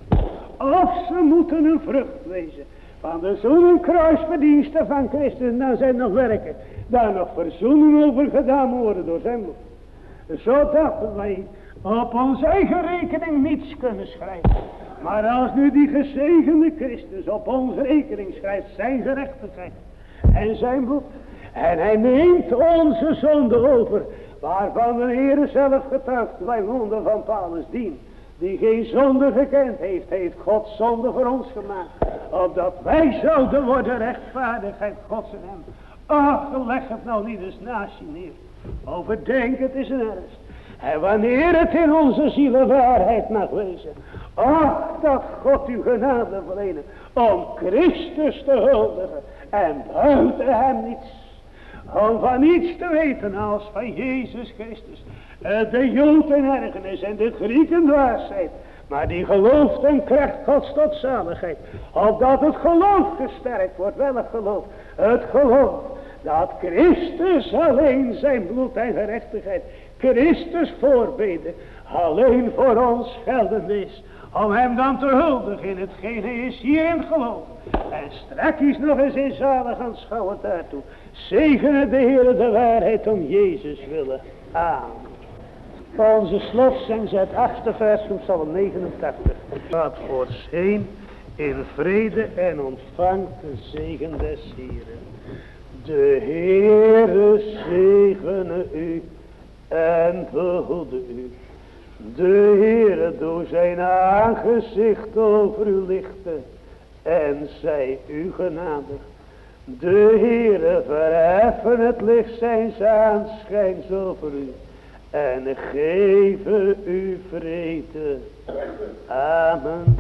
Of ze moeten een vrucht wezen van de zoenenkruisverdiensten van Christus. En dan zijn nog werken, daar nog verzoening over gedaan worden door zijn bloed. Zodat wij op onze eigen rekening niets kunnen schrijven. Maar als nu die gezegende Christus op onze rekening schrijft zijn gerechtigheid en zijn bloed. En hij neemt onze zonde over, waarvan de Heer zelf getuigt bij monden van Paulus dien. Die geen zonde gekend heeft, heeft God zonde voor ons gemaakt. Opdat wij zouden worden rechtvaardigheid Gods in hem. Ach, leg het nou niet eens naast je neer. Overdenk het is een ernst. En wanneer het in onze zielen waarheid mag wezen. Ach, dat God u genade verlenen. Om Christus te huldigen. En buiten hem niets. Om van niets te weten als van Jezus Christus. De Jood in ergernis en de Grieken dwaasheid. Maar die gelooft en krijgt Gods tot zaligheid. Opdat het geloof gesterkt wordt. Welk geloof? Het geloof dat Christus alleen zijn bloed en gerechtigheid. Christus voorbeden. Alleen voor ons geldend is. Om hem dan te huldigen in hetgeen hij is hier in geloof. En strakjes nog eens in zalig aanschouwen daartoe. Zegene de Heer de waarheid om Jezus willen. Amen. Onze slotzang het 8e vers van Psalm 89. Gaat voorts heen in vrede en ontvangt de zegen des Heeren. De Heere zegene u en behoede u. De Heere doe zijn aangezicht over u lichten en zij u genadig. De Heere verheffen het licht zijns aanschijns over u en geven u vrede. Amen.